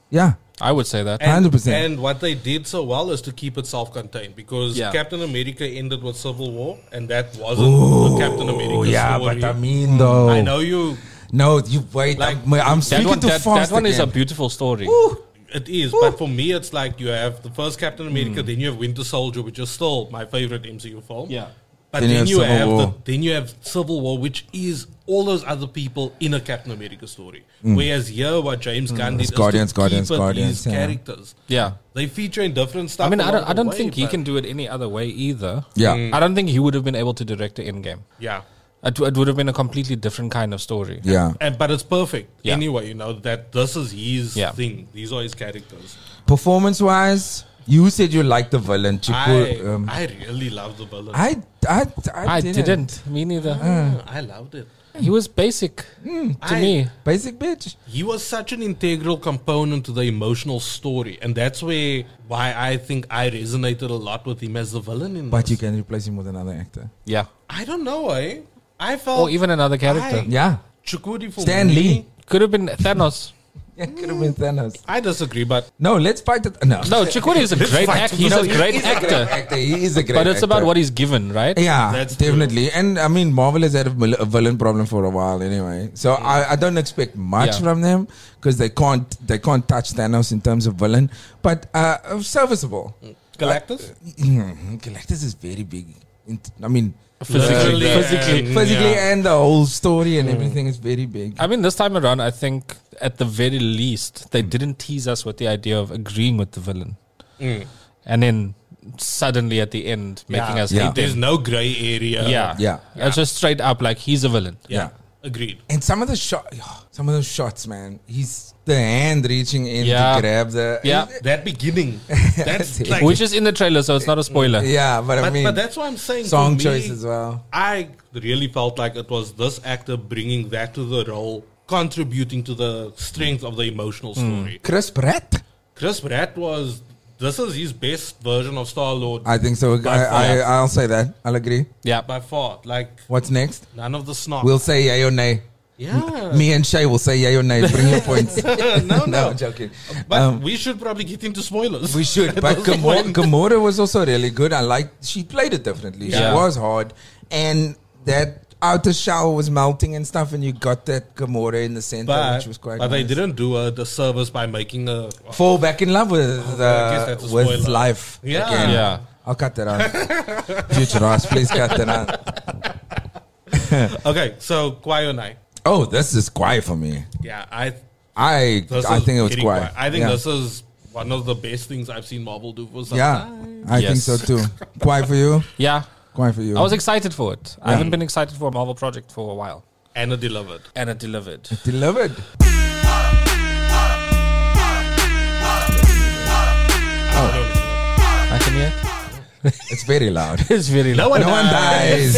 Yeah,
I would say that.
one hundred percent.
And what they did so well is to keep it self-contained because
Yeah.
Captain America ended with Civil War, and that wasn't the Captain America
Oh yeah,
story.
but I mean though,
I know you.
No, you wait.
Like,
I'm, I'm
That
speaking
one,
too
that,
fast.
that one is a
again.
beautiful story.
It is, but for me, it's like you have the first Captain America,
Hmm.
then you have Winter Soldier, which is still my favorite M C U film.
Yeah.
But
Then
then,
you
you,
have Civil
have,
War.
the, then you have Civil War, which is all those other people in a Captain America story.
Hmm.
Whereas here, what James Gunn did
It's
is
Guardians,
to
Guardians,
keep it
Guardians,
these
yeah.
characters.
Yeah.
They feature in different stuff.
I mean, I don't,
along
I don't
the way,
think he
but-
can do it any other way either.
Yeah.
I don't think he would have been able to direct the Endgame.
Yeah.
It, it would have been a completely different kind of story.
Yeah.
And, but it's perfect
Yeah.
anyway, you know, that this is his
Yeah.
thing. These are his characters.
Performance wise, you said you liked the villain. Chico,
I,
um,
I really love the villain.
I, I, I,
I
didn't.
didn't. Me neither.
Ah, I loved it.
He was basic to
I-
me.
Basic bitch.
He was such an integral component to the emotional story, and that's where why I think I resonated a lot with him as the villain in
But
this.
you can replace him with another actor.
Yeah.
I don't know, eh? I felt
Or even another character.
I-
Yeah.
Chukudi for
Stan
me,
Lee.
Could have been Thanos.
Yeah, could have been Thanos.
I disagree, but
No, let's fight it. No.
No, Chikuri is a great
fight
actor. He's
No,
a
he
great
is a
actor.
great actor. He is a great
But it's about
actor.
what he's given, right?
Yeah,
That's true.
definitely. And I mean, Marvel has had a, vil- a villain problem for a while anyway. So I, I don't expect much
Yeah.
from them because they can't they can't touch Thanos in terms of villain. But uh, serviceable.
Galactus?
Mm, Galactus is very big. Int- I mean,
Physically.
Literally
Physically.
and-
physically
yeah.
and the whole story and everything is very big.
I mean, this time around, I think at the very least, they didn't tease us with the idea of agreeing with the villain.
Mm.
And then suddenly at the end, making
Yeah.
us
Yeah.
hate
There's
him.
no gray area.
Yeah.
Yeah.
It's just straight up like he's a villain.
Yeah.
Yeah.
Agreed.
And some of the shot, some of those shots, man. He's the hand reaching in
Yeah.
to grab the.
Yeah.
That beginning. That's
it.
like.
Which is in the trailer, so it's not a spoiler.
Yeah, but, I
but,
mean,
but that's what I'm saying.
song
for me,
choice as well.
I really felt like it was this actor bringing that to the role, contributing to the strength of the emotional story.
Chris Pratt.
Chris Pratt was. This is his best version of Star Lord
I think so.
By
I, I,
far.
I'll say that. I'll agree.
Yeah.
by far. Like
What's next?
none of the snot.
We'll say yay or nay.
yeah.
Me and Shay will say yay or nay. Bring your points.
no, no.
No, I'm joking.
But
Um,
we should probably get into spoilers.
We should.
At
But
this
Gamora,
point.
Gamora was also really good. I like. She played it differently.
Yeah.
She was hard, and that outer shell was melting and stuff, and you got that Gamora in the center,
But,
which was quite.
but they
nice.
didn't do a disservice by making a.
fall back in love with
I guess that's
uh,
a
with
spoiler.
life.
Yeah.
again.
Yeah.
I'll cut that out. Future Ross, please cut that out.
Okay, so Kwai
Oh, this is quiet for me.
Yeah, I.
I
This
I
is
think it was
very
quiet.
I think
yeah.
this is one of the best things I've seen Marvel do for some
Yeah,
time.
I think
Yes.
so too. Quiet for you.
Yeah.
Quiet for you.
I was excited for it. I haven't been excited for a Marvel project for a while.
And it delivered.
And it delivered.
delivered.
I can hear it.
It's very loud.
It's very
No
loud.
one
No one dies.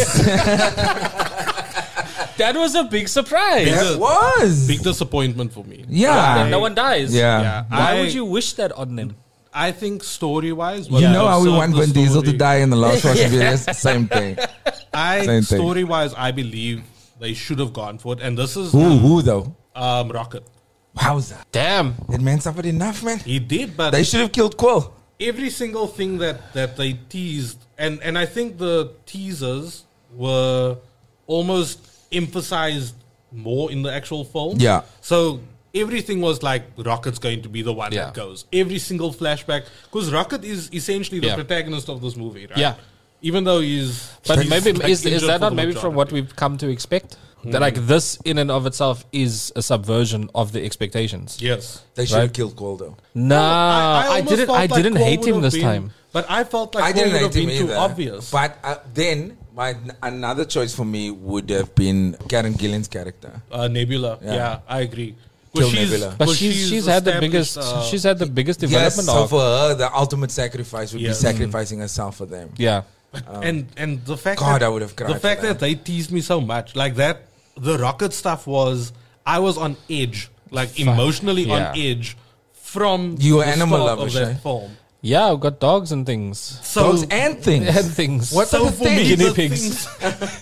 That was a big surprise.
Yeah.
It was.
Big disappointment for me.
Yeah.
No one dies.
Yeah.
Yeah.
Why
I,
would you wish that on them?
I think story wise,
You know how we want Vin Diesel to die in the last Fast and Furious? Same thing.
I
Same thing.
story wise, I believe they should have gone for it, and this is
Who? Who though?
um, Rocket.
Wowza.
Damn.
That man suffered enough, man.
He did, but
They should have killed Quill.
every single thing that, that they teased, and, and I think the teasers were almost emphasized more in the actual film.
Yeah.
So everything was like Rocket's going to be the one
Yeah.
that goes. Every single flashback, because Rocket is essentially the
Yeah.
protagonist of this movie, right?
Yeah.
Even though he's,
But
he's,
maybe
like,
is, is
injured
that
for
not
the
maybe from
majority.
what we've come to expect? That like this in and of itself is a subversion of the expectations.
Yes.
They should
Right.
have killed Quill though.
No, I,
almost
didn't.
felt
I
like
didn't
Quill
hate
would
him
have
this
been-
time.
But I felt like
I
Quill
didn't
would have
hate him
been too
either.
obvious.
But uh, then my another choice for me would have been Karen Gillan's character.
uh, Nebula,
Yeah.
yeah. I agree.
Kill
'Cause she's-
Nebula.
But
'cause
she's she's had the biggest
established, uh,
she's had the biggest
Yes,
development
so
arc.
for her, the ultimate sacrifice would
Yeah.
be sacrificing herself for them.
Yeah,
and and the fact
God,
that,
I would have cried
the fact
for
that.
that.
they teased me so much like that, the Rocket stuff was I was on edge, like emotionally
Yeah.
on edge from
You were
the
animal
start
lover,
of that
Shay.
film.
yeah. I've got dogs and things
So
Those and things.
and things.
What
so
type of
for me,
things?
Guinea
the
pigs.
things-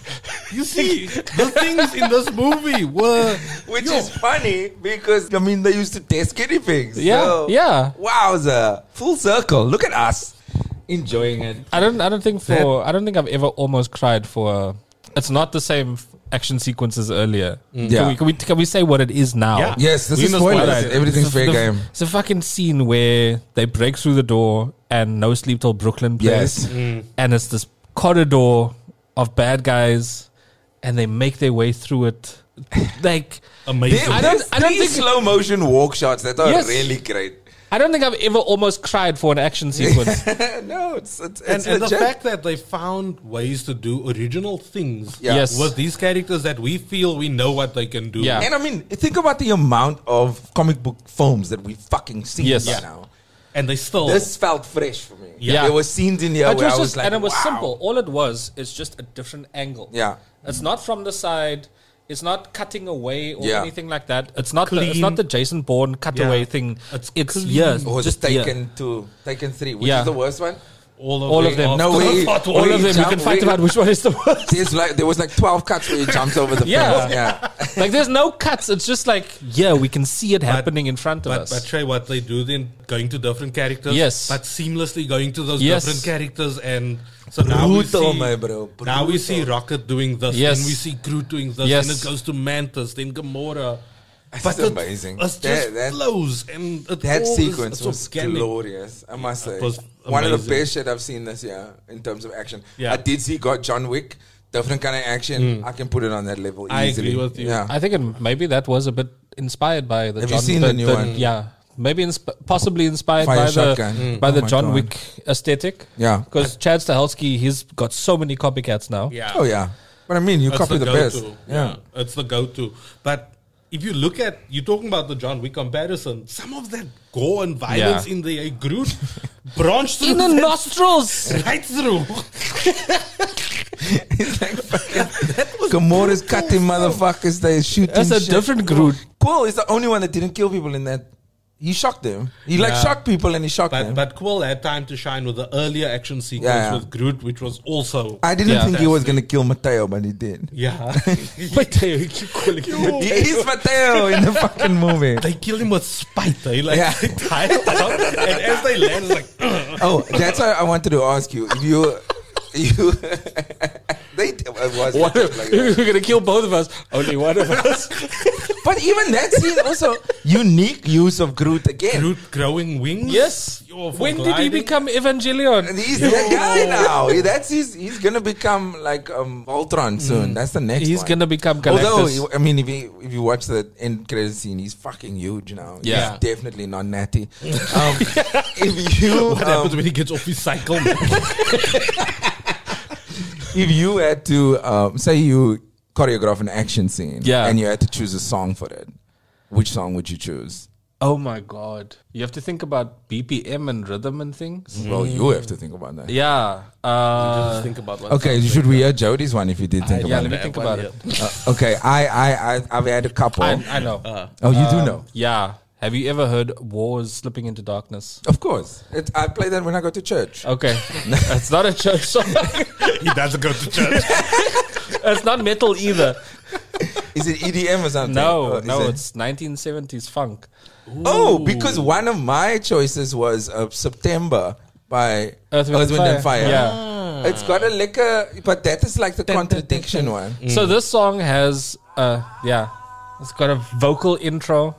You see, the things in this movie were
Which
yo,
is funny because, I mean, they used to test guinea pigs.
Yeah,
So,
yeah.
Wowza. Full circle. Look at us enjoying it.
I don't. I don't think for. I don't think I've ever almost cried for. A, it's not the same f- action sequences earlier.
Yeah.
Can we, can we can we say what it is now?
Yeah.
Yes, this
We
is
know
spoilers.
spoilers.
Everything's
It's a-
fair
the-
game.
It's a fucking scene where they break through the door and No Sleep Till Brooklyn plays.
Yes.
And it's this corridor of bad guys and they make their way through it. Like,
amazing.
There,
I don't-
there's
I don't
three
think-
slow motion walk shots that are
Yes.
really great.
I don't think I've ever almost cried for an action sequence.
no, it's it's,
and,
it's
and the
legit.
fact that they found ways to do original things
Yeah.
Yes.
with these characters that we feel we know what they can do.
Yeah.
And I mean, think about the amount of comic book films that we've fucking seen
Yes.
by
Yeah.
now.
And they still
This felt fresh for me.
Yeah.
There were scenes in here
It
where
was
I was
just,
like,
and it was
wow.
simple. All it was is just a different angle.
Yeah.
It's not from the side. It's not cutting away or
Yeah.
anything like that. It's not the, it's
clean.
not the Jason Bourne cutaway
Yeah.
thing.
It's
It's,
clean.
yes,
Or was
just
it
yeah.
Taken two, Taken three? Which
Yeah.
is the worst one?
all of,
all
the
of them.
after-
No, we-
Part
we-
All
one.
of them. We
jump-
can fight
we-
about which one is the worst.
There's like there was like twelve cuts where he jumps over the
Yeah.
fence. Yeah.
Like there's no cuts. It's just like yeah, we can see it happening in front of
But,
us.
but Trey, what they do then, going to different characters,
Yes.
but seamlessly going to those
Yes.
different characters, and so now we
Brutal,
see,
my bro.
now we see
Brutal.
Rocket doing this,
Yes.
then we see Groot doing this,
Yes.
then it goes to Mantis, then Gamora.
That's
it-
amazing.
It just
That- that-
flows, and it
That
all is-
sequence
it's
was
organic.
glorious, I must say.
It was
One of the
amazing.
best shit I've seen this year in terms of action.
Yeah.
I did see got John Wick, different kind of action. I can put it on that level
I
easily.
agree with you.
Yeah.
I think it, maybe that was a bit inspired by the.
Have you
John,
seen the new one?
Yeah, maybe insp- possibly inspired
Fire
by
Shotgun.
the
Mm.
by
Oh
the
my
John
God.
Wick aesthetic.
Yeah.
Because Chad Stahelski, he's got so many copycats now.
Yeah.
Oh yeah. But I mean, you
It's
copy the, best.
go-to.
Yeah.
It's the go-to. But if you look at, you're talking about the John Wick comparison, some of that gore and violence
Yeah.
in the uh, Groot branched through
In the
that-
nostrils.
right through.
Gamora's cutting motherfuckers. They shooting.
That's a
shit.
different Groot.
Quill is the only one that didn't kill people in that. He shocked them. He like
Yeah.
shocked people and he shocked
But
them.
but Quill had time to shine with the earlier action sequence
Yeah, yeah.
with Groot, which was also
I didn't
Yeah.
think he was gonna kill Mateo, but he did.
yeah.
Mateo, you keep calling him
He is Mateo in the fucking movie.
They kill him with spite. They like
Yeah.
they tie it down, and as they land, it's like "Ugh."
Oh, that's why I wanted to ask you. If you, you, they it was
What if
like
we're
that.
gonna kill both of us? Only one of us.
But even that scene also unique use of Groot again.
Groot growing wings.
Yes.
Yo, for
When did he
gliding.
become Evangelion?
And he's that guy now. He- That's his. He's gonna become like um, Voltron soon. That's the next.
He's
one.
gonna become Galactus.
Although I mean, if you if you watch the end credit scene, he's fucking huge now.
Yeah.
He's definitely not natty. Um, if you
What
um,
happens when he gets off his cycle? Man?
if you had to um, say you choreograph an action scene,
Yeah.
and you had to choose a song for it, which song would you choose?
Oh my god! You have to think about B P M and rhythm and things.
Well, you have to think about that.
Yeah. Uh,
Just think about what.
Okay, should we hear Jody's one if you did think
yeah.
about
Let me
it?
think about it.
Uh, okay, I, I, I, I've had a couple.
I, I know.
oh, you do
Um,
know?
Yeah. Have you ever heard "Wars Slipping into Darkness"?
Of course. It, I play that when I go to church.
Okay, it's not a church song.
He doesn't go to church.
It's not metal either.
Is it E D M or something?
No,
Or is
no,
it-
it's nineteen seventies funk.
Oh, because one of my choices was uh, September by
Earth, Wind, and
and
Fire.
Fire.
Yeah.
It's got a liquor, but that is like the contradiction one.
So this song has, uh, yeah, it's got a vocal intro.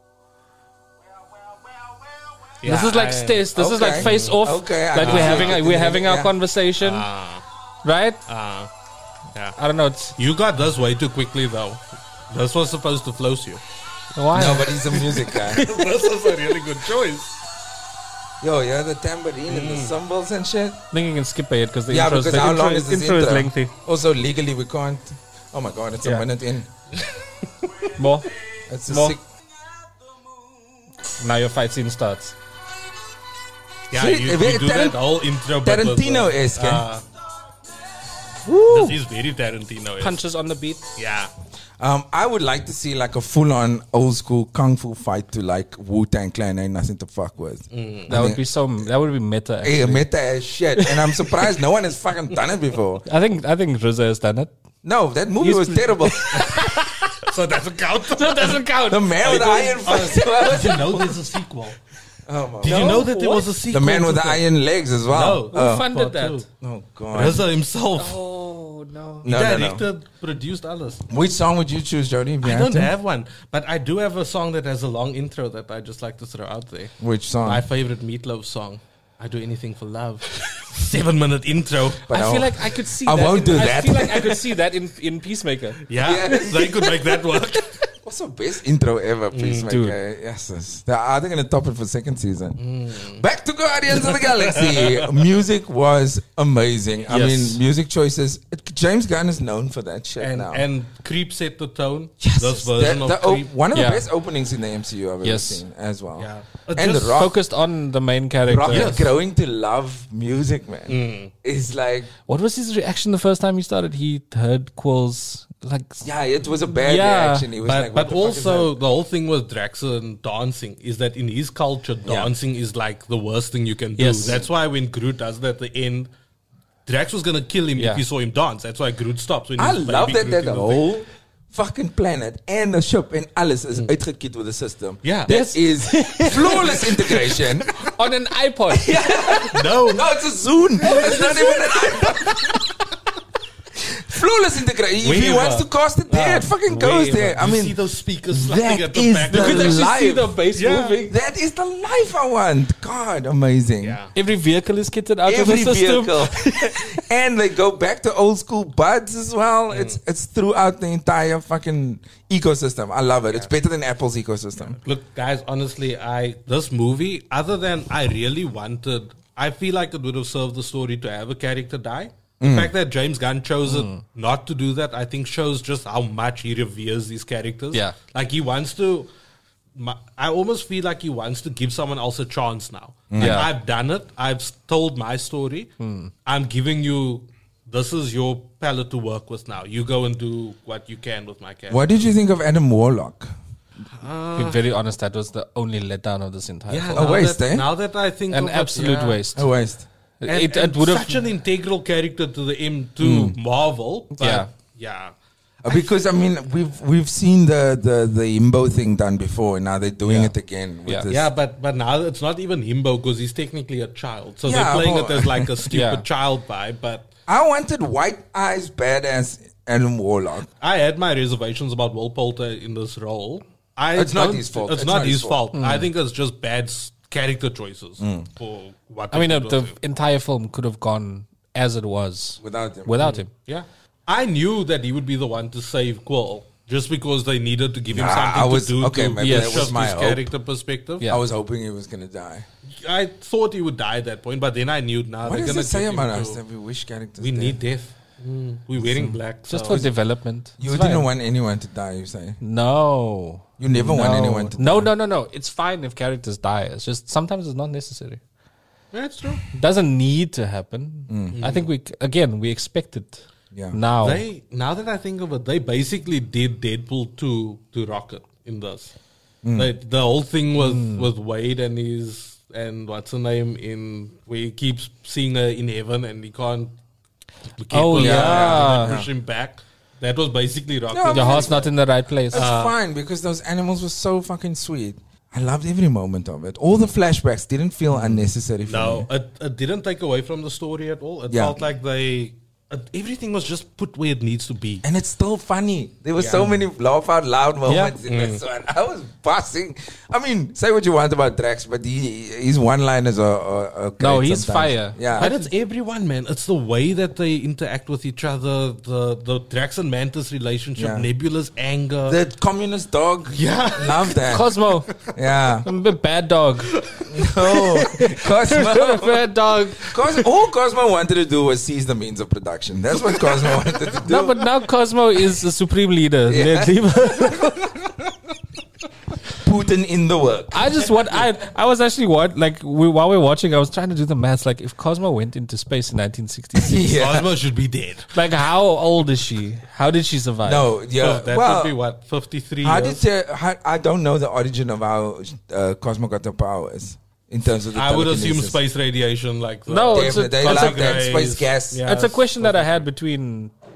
This is like Stace. This is like
Okay.
face off.
Okay, I
like
can
we're
see
having
it.
a, we're having our
Yeah.
conversation, right?
Uh, yeah.
I don't know. It's
You got this way too quickly, though. This was supposed to float you.
why?
No, but he's a music guy.
This is a really good choice.
Yo, yeah, the tambourine and the cymbals and shit.
I think you can skip ahead because the
Yeah,
intro, is,
because
the
how
intro,
long
is,
is this
intro is
intro?
lengthy.
Also, legally, we can't. Oh my god, it's
Yeah.
a minute in.
More.
It's a
More.
sick.
Now your fight scene starts.
Yeah,
See,
you,
a bit
you do
Taran-
that whole intro. but with the-
Tarantino-esque, eh?
Uh, this is very Tarantino.
Punches on the beat.
Yeah.
Um, I would like to see like a full-on old school kung fu fight to like Wu-Tang Clan. Ain't nothing to fuck with.
That would be so. That would be meta.
Hey,
Actually.
meta as shit, and I'm surprised no one has fucking done it before.
I think I think R Z A has done it.
No, that movie
He's
was
pre-
terrible.
So that doesn't count.
That doesn't count.
The Man with the Iron Fist.
Did you know there's a sequel?
Oh, my
Did
God.
you know that there
What?
was a sequel?
The Man
to
with the
that?
Iron Legs as well.
No.
Who
Oh,
funded
part
that?
two.
oh God.
Reza himself.
Oh no.
He
No, no, no.
directed, produced alles.
Which song would you choose, Jody? if you
I
had
don't
to?
have one, but I do have a song that has a long intro that I just like to throw out there.
Which song?
My favorite Meatloaf song. I do anything for love. Seven minute intro.
But
I
I'll-
feel like I could see.
I
that
won't
in,
do
I
that.
feel like I could see that in in Peacemaker.
Yeah,
Yes.
they could make that work.
What's the best intro ever, please,
Mm, dude.
Maker? Yes, yes. They are they going to top it for second season?
Mm.
Back to Guardians of the Galaxy. Music was amazing. I
Yes.
mean, music choices. It, James Gunn is known for that shit
And
now.
and Creep set the tone.
Yes,
This version
the-
of
the op-
Creep.
one of
Yeah.
the best openings in the M C U I've ever
Yes.
seen as well.
Yeah. It
And the
just
rock,
Focused on the main character.
rock
Yes.
growing to love music, man,
Mm.
is like,
What was his reaction the first time he started? He heard Quill's like.
yeah, it was a bad
Yeah,
reaction. He was
But,
like, what
but
the fuck is
also
that?
the whole thing with Draxler and dancing is that in his culture, dancing is like the worst thing you can do.
Yes.
That's why when Groot does that at the end, Drax was gonna kill him
Yeah.
if he saw him dance. That's why Groot stops. When
I
his
love
baby
that that
Groot
the
in thing.
whole fucking planet and the ship and alles is uitgekit with the system.
Yeah.
That
Yes.
is flawless integration.
On an iPod.
No,
No, it's a Zune. It's not even an iPhone. Flawless integration. If he
Wherever.
wants to cast it there, it fucking goes
Wherever.
there. I
You
mean,
see those speakers slapping
that
at the
is
back.
the
You could actually see
life.
the bass
Yeah.
moving.
that is the life I want. God, amazing.
Yeah.
Every vehicle is kitted out
Every
of the system.
vehicle. And they go back to old school buds as well.
Mm.
It's it's throughout the entire fucking ecosystem. I love it. It's better than Apple's ecosystem.
Look, guys, honestly, I this movie, other than I really wanted, I feel like it would have served the story to have a character die. The fact that James Gunn chose it not to do that, I think shows just how much he reveres these characters.
Yeah.
Like he wants to, my, I almost feel like he wants to give someone else a chance now. Like,
Yeah.
I've done it. I've s- told my story. I'm giving you, this is your palette to work with now. You go and do what you can with my character.
What did you think of Adam Warlock?
To be very honest, that was the only letdown of this entire
Yeah,
film.
A
now
waste,
that,
eh?
Now that I think
An
of it,
absolute
yeah.
waste.
A waste.
And,
it
and
it would have
such an integral character to the M to Marvel. But
Yeah.
yeah.
Uh, Because I mean, we've we've seen the the the Imbo thing done before, and now they're doing
Yeah.
it again. With
Yeah.
this.
Yeah, but but now it's not even himbo because he's technically a child. So
Yeah,
they're playing
but-
it as like a stupid
Yeah.
child vibe. But
I wanted white eyes badass Adam Warlock.
I had my reservations about Will Poulter in this role. I
It's not
don't-
his fault.
It's, not, his fault. I think it's just bad s- character choices for what.
I mean,
they
uh,
did
the
with him.
entire film could have gone as it was
Without him.
Without him.
Yeah, I knew that he would be the one to save Quill. Just because they needed to give him
Nah,
something
I was-
to do
okay,
to
maybe
that
shift
was my
his
hope.
character perspective.
Yeah.
I was hoping he was gonna die.
I thought he would die at that point, but then I knew now
What
they're
does
gonna
it say
get him
about
to-
us that we wish characters?
We
dead?
need death. We're wearing black.
Just
so-
for development.
You
It's
didn't
fine.
want anyone to die. You say
No.
you never want
No.
anyone to.
No,
die.
no, no, no. It's fine if characters die. It's just sometimes it's not necessary.
That's true.
It doesn't need to happen. I think we, again, we expect it
Yeah.
now.
They now that I think of it, they basically did Deadpool two to Rocket in this. They, the whole thing with with Wade and his and what's her name in where he keeps seeing her in heaven and he can't. keep
Oh,
her
yeah.
there and they push him back. That was basically Rocket.
No,
Your heart's not in the right place.
It's fine because those animals were so fucking sweet. I loved every moment of it. All the flashbacks didn't feel unnecessary for
No,
me.
it, it didn't take away from the story at all. It
Yeah.
felt like they it, everything was just put where it needs to be.
And it's still funny. There were
Yeah.
so many laugh out loud moments in
Mm.
this one. I was passing. I mean, say what you want about Drax, but he, his one-liners are, are, are great
No, he's
sometimes.
fire.
Yeah.
But it's everyone, man. It's the way that they interact with each other, the the Drax and Mantis relationship,
Yeah.
Nebula's anger.
The communist dog.
Yeah.
Love that.
Cosmo.
yeah.
I'm a bad dog.
No. Cosmo.
bad dog.
Cos- all Cosmo wanted to do was seize the means of production. That's what Cosmo wanted to do.
No, but now Cosmo is the supreme leader.
Yeah.
Leave her-
Putin in the work.
I just want. I I was actually what like we, while we were watching, I was trying to do the maths. Like, if Cosmo went into space in nineteen sixty-six,
Yeah.
Cosmo should be dead.
like how old is she? How did she survive?
No, yeah.
So that
well,
would be what fifty-three
how
years.
did you, how, I don't know the origin of how uh, Cosmo got the powers in terms of the
I would assume
telekinesis.
space radiation, like the
No, it's a-
Definitely, they
it's
love
a-
that space gas.
Yeah.
It's a question that I had between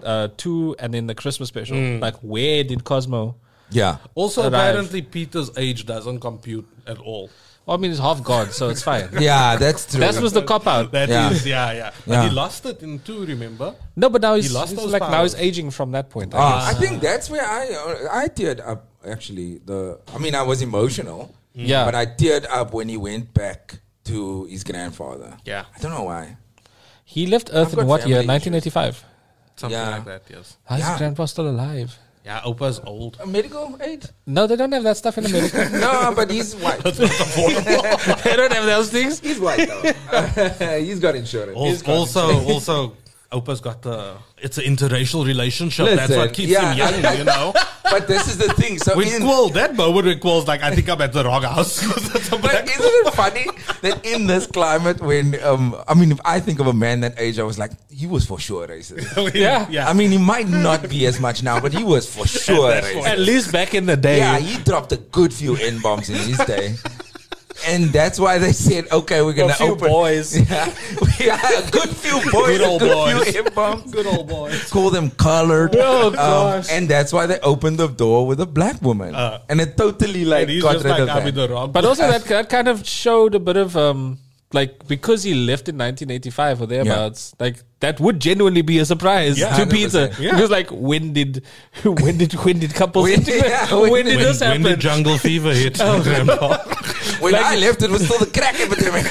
uh, two and then the Christmas special. Like, where did Cosmo?
Yeah.
Also,
Arrive.
apparently, Peter's age doesn't compute at all.
Well, I mean, he's half god, so it's fine.
Yeah, that's true.
That was the cop out.
That
Yeah.
is, yeah, yeah. But
Yeah.
he lost it in two, remember?
No, but now he's,
He lost
he's
those
like now he's
powers.
aging from that point. I
Ah,
guess.
I think that's where I uh, I teared up. Actually, the I mean, I was emotional.
Yeah.
But I teared up when he went back to his grandfather.
Yeah.
I don't know why.
He left Earth
I've
in
got
what year?
family
nineteen eighty-five.
Something
Yeah.
like that, yes.
How's
Yeah.
his grandpa still alive?
Yeah, Opa's old.
A medical aid?
No, they don't have that stuff in America.
No, but he's white.
They don't have those things.
He's white though. He's got insurance.
Al-
He's got
Also,
insurance.
also, Opa's got the. It's an interracial relationship. That's
Listen,
what keeps
yeah,
him young,
I-
you know.
But this is the thing. So
When
in,
Quill, that moment when Quill's like, I think I'm at the wrong house. That's a
but
black-
isn't it funny that in this climate, when um, I mean, if I think of a man that age, I was like, he was for sure racist.
Yeah.
yeah.
I mean, he might not be as much now, but he was for sure
That's
racist.
At least back in the day.
Yeah, he dropped a good few N bombs in his day. And that's why they said, okay, we're gonna
A few
open
boys.
Yeah, yeah, a good few boys,
Good
a
old
good
boys.
few N-bombs.
Good old boys.
Call them colored.
Oh,
Um,
gosh.
and that's why they opened the door with a black woman.
Uh,
and it totally like
And he's
got
just
rid
like,
of
I'm
that.
in the wrong
But
place.
also that, that kind of showed a bit of um like because he left in nineteen eighty-five or thereabouts, like that would genuinely be a surprise
Yeah,
to
one hundred
Peter.
percent.
Yeah.
Because like when did when did when did couples
When-
integrate?
yeah,
when,
when-
did
when,
this
when
happen?
did jungle fever hit Grandpa?
When I left, it was still the crack epidemic.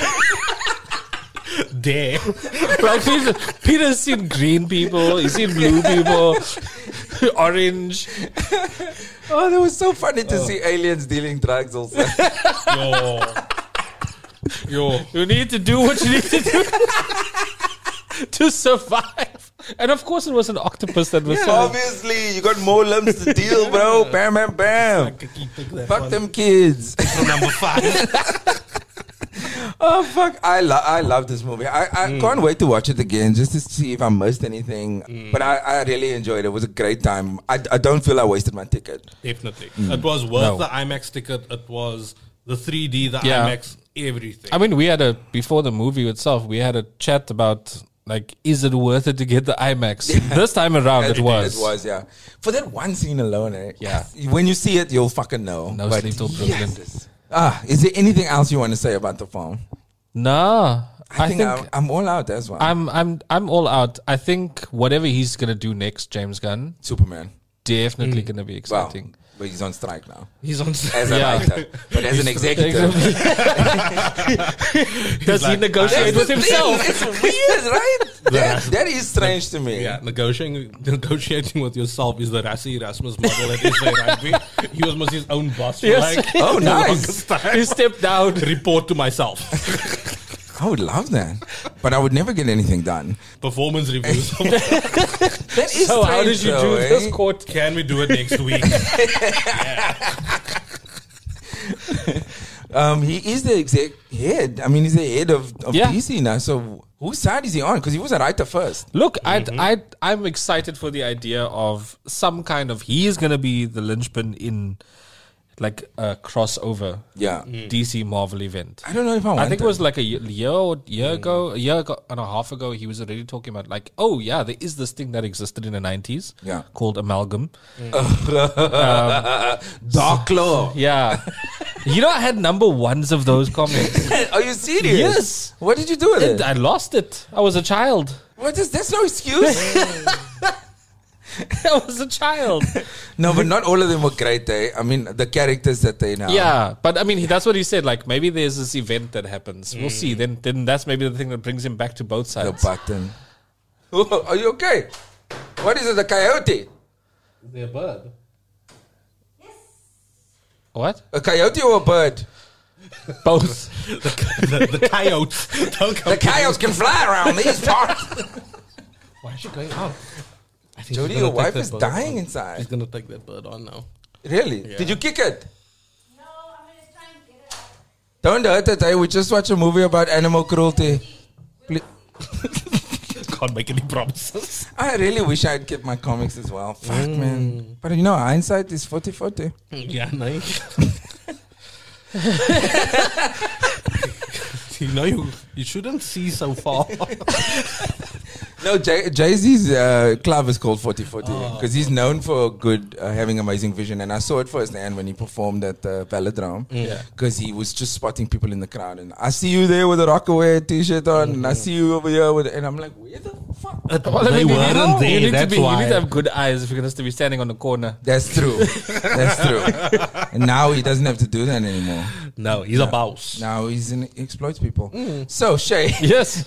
Dare.
Like Peter, Peter's seen green people, he's seen blue people, orange.
Oh, that was so funny to see aliens dealing drugs also.
Yo. Yo.
You need to do what you need to do to survive. And of course, it was an octopus that was. so
Obviously, you got more lumps to deal, bro. Bam, bam, bam. Fuck them kids.
Number five.
Oh fuck! I love I love this movie. I, I can't wait to watch it again just to see if I missed anything. But I, I really enjoyed it. It was a great time. I, I don't feel I wasted my ticket.
Definitely. It was worth
No.
the IMAX ticket. It was the three D, the
Yeah.
IMAX, everything.
I mean, we had a before the movie itself. We had a chat about like, is it worth it to get the IMAX? This time around, it was.
It was, yeah. For that one scene alone, eh?
Yeah.
When you see it, you'll fucking know.
No
But
Sleep Till Brooklyn.
yes. Ah, is there anything else you want to say about the film?
Nah,
I,
I,
think,
think,
I'm, I'm all out as well.
I'm I'm I'm all out. I think whatever he's gonna do next, James Gunn,
Superman.
definitely gonna be
Well,
exciting.
but he's on strike now.
He's on
As a
Yeah.
writer. But as an executive.
Does he
like,
negotiate with himself?
It's weird, right? that, that is strange to me.
Yeah, negotiating negotiating with yourself is the Rassie Erasmus model at S A Rugby. He was almost his own boss for
Yes.
like
Oh,
the
nice.
longest time.
He stepped down.
Report to myself.
I would love that. But I would never get anything done.
Performance reviews.
That is
So how
strange
did you
though,
do
eh?
this court?
Can we do it next week?
Um, he is the exec head. I mean, he's the head of, of
Yeah.
D C now. So whose side is he on? Because he was a writer first.
Look, I I I'm excited for the idea of some kind of he is gonna be the linchpin in like a crossover
Yeah.
D C Marvel event.
I don't know if I want
I think
that.
it was like a ye- year or year ago, a year ago and a half ago. He was already talking about like, oh yeah, there is this thing that existed in the nineties,
Yeah.
called amalgam.
Dark Claw.
Yeah, you know, I had number ones of those comics.
Are you serious?
Yes.
What did you do with it?
I lost it. I was a child.
What is that's no excuse.
I was a child.
No, but not all of them were great. Eh? I mean, the characters that they now.
Yeah, but I mean, he, that's what he said. Like, maybe there's this event that happens. We'll see. Then, then that's maybe the thing that brings him back to both
The
sides.
button. Oh, are you okay? What is it? The coyote?
They're bird.
What?
A coyote or a bird?
Both.
The, the coyotes. Don't come
The coyotes can fly around these parts.
Why is she going out? I think
Jody,
she's
your
gonna take
wife
that
is
bird
dying
on.
inside.
She's gonna take that bird on now.
Really?
Yeah.
Did you kick it?
No, I'm gonna try and get it out.
Don't hurt it. Eh? We just watched a movie about animal cruelty. Ple-
Can't make any promises.
I really wish I had kept my comics as well. Fuck, man. But you know, hindsight is forty forty.
Yeah, nice. You know, you, you shouldn't see so far.
No, Jay, Jay-Z's uh, club is called forty forty because he's known for good, uh, having amazing vision. And I saw it firsthand when he performed at the Velodrome because he was just spotting people in the crowd. And I see you there with a Rockaway t-shirt on, and I see you over here with, and I'm like, where the fuck?
Well, I
They
mean, you
weren't
know,
there,
You need, to
that's
be, you
why.
need to have good eyes if you're going to be standing on the corner.
That's true. That's true. And now he doesn't have to do that anymore.
No, he's a boss.
Now he's in, he exploits people. So, Shay,
Yes.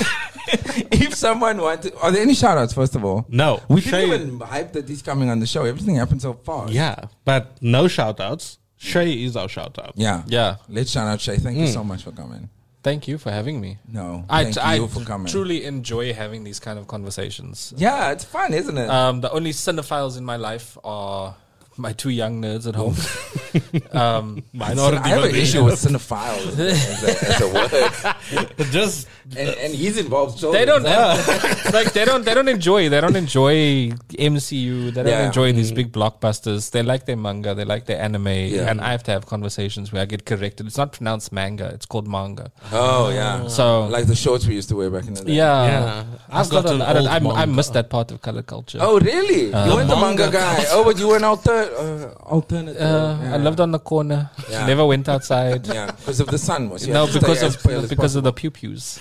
if someone wanted, are there any shout outs, first of all?
No.
We
Shay-
didn't even hype that he's coming on the show. Everything happened so fast.
Yeah, but no shout outs. Shay is our shout out.
Yeah.
Yeah.
Let's shout out Shay. Thank you so much for coming.
Thank you for having me.
No.
I,
thank
I
you for coming.
truly enjoy having these kind of conversations.
Yeah, it's fun, isn't it?
Um, the only cinephiles in my life are my two young nerds at home. um,
Minority
I have an
voting.
issue with cinephiles as a, as a word.
Just
And, and he's involved children.
they don't like they don't they don't enjoy they don't enjoy M C U. They don't
Yeah.
enjoy these big blockbusters. They like their manga. They like their anime.
Yeah.
And I have to have conversations where I get corrected. It's not pronounced manga. It's called manga.
Oh, yeah.
So
Like the shorts we used to wear back in the day.
yeah,
Yeah.
I've
I've got
got
an
I, don't,
old
I, I
manga.
missed that part of color culture.
Oh, really? you weren't the manga
manga
guy.
culture.
Oh, but you were an alter, uh, alternative.
Uh,
yeah.
I lived on the corner.
Yeah.
Never went outside.
Yeah, because of the sun. Was you
No,
had to
because
stay as pale
of
as
because of the pew pews.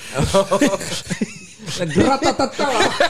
Like, gra-ta-ta-ta.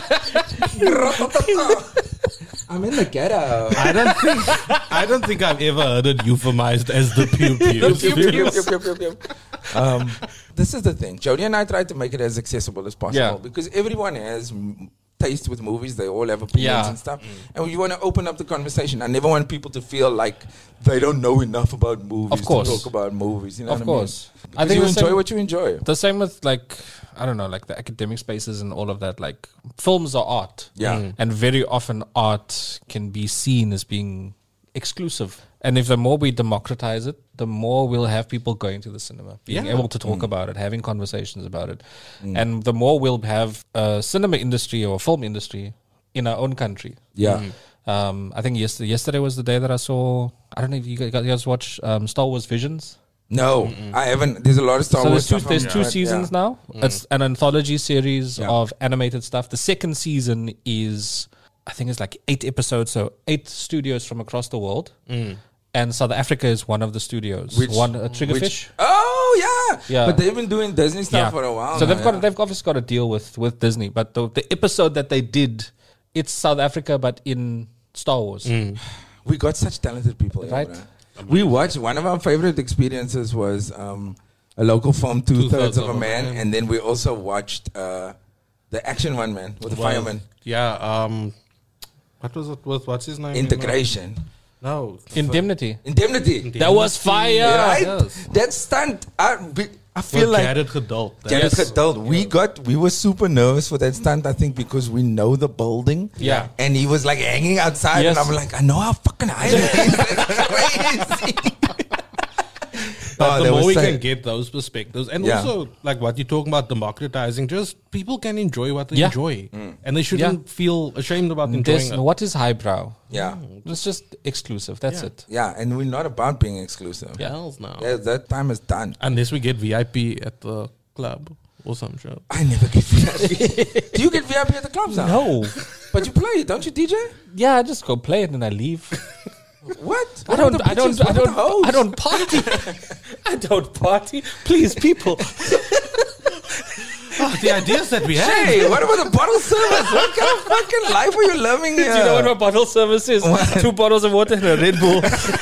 Gra-ta-ta-ta. I'm in the ghetto.
I don't think I don't think I've ever heard it euphemized as the pew pews.
Yep, yep, yep, yep, yep, yep. Um, this is the thing. Jody and I try to make it as accessible as possible
Yeah.
because everyone has m- taste with movies. They all have opinions
Yeah.
and stuff. And we want to open up the conversation. I never want people to feel like they don't know enough about movies
Of course.
to talk about movies. You know
Of
what
course.
I mean?
I think
you
the
enjoy
same-
what you enjoy.
The same with like I don't know, like the academic spaces and all of that. Like films are art.
Yeah. Mm.
And very often art can be seen as being exclusive. And if the more we democratize it, the more we'll have people going to the cinema, being
Yeah.
able to talk about it, having conversations about it. And the more we'll have a cinema industry or a film industry in our own country.
Yeah.
Um, I think yesterday, yesterday was the day that I saw, I don't know if you guys, you guys watch um, Star Wars Visions.
No, I haven't. There's a lot of Star
So
Wars
there's two,
stuff.
there's
on
two
that,
seasons
yeah.
now. It's an anthology series
Yeah.
of animated stuff. The second season is, I think it's like eight episodes, so eight studios from across the world. And South Africa is one of the studios.
Which-
one uh, Triggerfish.
Which- oh yeah,
Yeah.
But they've been doing Disney stuff for a while.
So
now,
they've got
yeah.
they've obviously got a deal with with Disney. But the the episode that they did, it's South Africa, but in Star Wars.
We got such talented people, here,
Right.
bruh. We watched, one of our favorite experiences was um, a local film, Two Thirds of a Man, and then we also watched uh, the action one, man, with the fireman.
Yeah. Um, what was it with? What's his name?
Integration.
No.
Indemnity.
Indemnity.
That was fire.
Right?
Yes.
That stunt, I, we- I feel
With
like
Jared Geduld.
Jared
Yes.
Geduld, we got, we were super nervous for that stunt, I think, because we know the building.
Yeah.
And he was like hanging outside,
Yes.
and I'm like, I know how fucking high it is. That's crazy.
But
Oh,
the
that
more
was
we
so-
can get those perspectives, and
Yeah.
also like what you're talking about, democratizing, just people can enjoy what they
Yeah.
enjoy,
Mm.
and they shouldn't feel ashamed about enjoying
There's,
it.
what is highbrow?
Yeah.
It's just exclusive. That's
Yeah.
it.
Yeah, and we're not about being exclusive.
Yeah.
Hells no.
That, that time is done.
Unless we get V I P at the club or some shit.
I never get V I P. Do you get V I P at the clubs now?
No.
But you play, don't you, D J?
Yeah, I just go play it and I leave.
What?
I
What
don't.
about the
I don't.
bitches?
I
What about
don't.
the hoes?
I don't party. I don't party. Please, people.
Oh, the ideas that we have.
Hey, what about the bottle service? What kind of fucking life are you living here?
Do you know what my bottle service is? Two bottles of water and a Red Bull.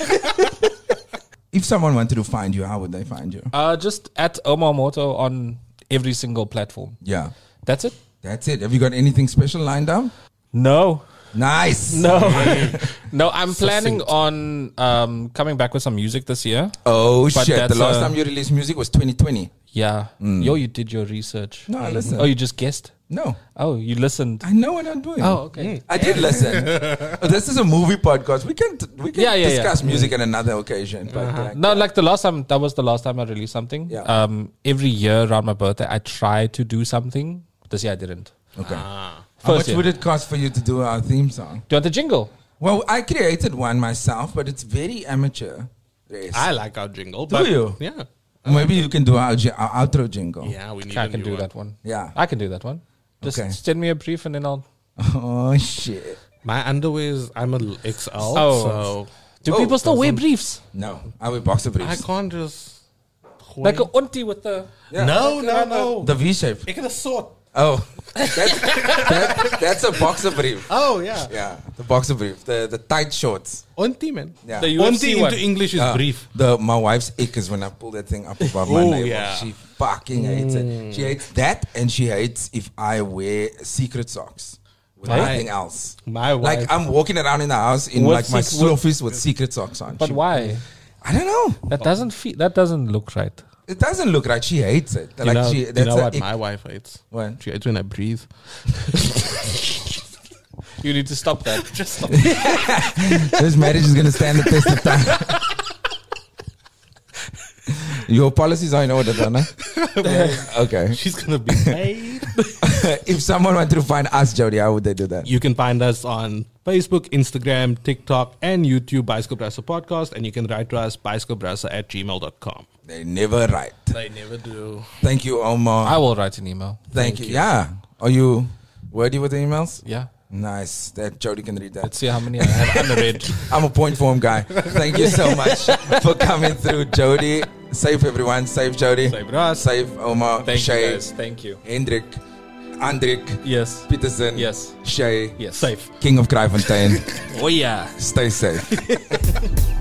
If someone wanted to find you, how would they find you?
Uh, just at Omar Moto on every single platform.
Yeah,
That's it.
that's it. Have you got anything special lined up?
No.
Nice.
No. No, I'm planning on um, coming back with some music this year.
Oh
But
shit! The
that's,
last
uh,
time you released music was twenty twenty.
Yeah. Yo, you did your research.
No, I listened.
Oh, you just guessed?
No,
Oh, you listened.
I know what I'm doing.
Oh, okay.
I did listen. Oh, this is a movie podcast. We can we can
Yeah, yeah,
discuss
yeah.
music on another occasion. But like,
No, like the last time, that was the last time I released something.
Yeah.
Um, every year around my birthday, I try to do something. This year I didn't.
okay.
Ah.
How
First
much
year.
would it cost for you to do our theme song?
Do you want the jingle?
Well, I created one myself, but it's very amateur. Yes.
I like our jingle.
Do
but
you?
Yeah.
Maybe you can do our, ji- our outro jingle.
Yeah, we need
I
a
can
new
do
one.
that one.
Yeah.
I can do that one. Just
Okay.
send me a brief and then I'll.
Oh shit.
My underwear is I'm a X L,
Oh.
so
Do
Oh,
people still wear
doesn't-
briefs?
No, I wear boxer
I
briefs.
can't just.
Like a auntie with the.
Yeah.
No, no, no.
The V shape.
Ik heb een soort.
Oh, that's, that, that's a boxer brief.
Oh yeah,
Yeah, the boxer brief, the the tight shorts.
auntie man.
Yeah.
The U F C
Auntie
one.
into English is
Uh,
brief.
The my wife's ick is when I pull that thing up above my
Oh,
navel.
yeah.
She fucking hates it. She hates that, and she hates if I wear secret socks with
Right.
nothing else.
My wife.
Like I'm walking around in the house in
With
like my
sec- with-
sloffies with secret socks on.
But
She-
why?
I don't know.
That doesn't feel. That doesn't look right.
It doesn't look right. She hates it.
you
like
know,
she,
you
that's
know
a
what
ick.
my wife hates?
What?
She hates when I breathe.
You need to stop that. Just stop.
This marriage is gonna stand the test of time. Your policies are in order, Donna. Okay.
She's gonna be paid.
If someone wanted to find us, Jody, how would they do that?
You can find us on Facebook, Instagram, TikTok, and YouTube, Bicycle Brasser Podcast, and you can write to us, bicyclebrasser at gmail dot com.
They never write.
They never do.
Thank you, Omar.
I will write an email.
Thank, you. Yeah. Are you wordy with the emails?
Yeah.
Nice. That Jody can read that.
Let's see how many I have unread.
I'm a point form guy. Thank you so much for coming through, Jody. Safe everyone. Safe Jody.
Safe Ras.
Safe Omar.
Thank
Shay.
you guys. Thank you.
Hendrik. Andrik.
Yes.
Peterson.
Yes.
Shay.
Yes.
Safe.
King of Kraaifontein.
Oh yeah.
Stay safe.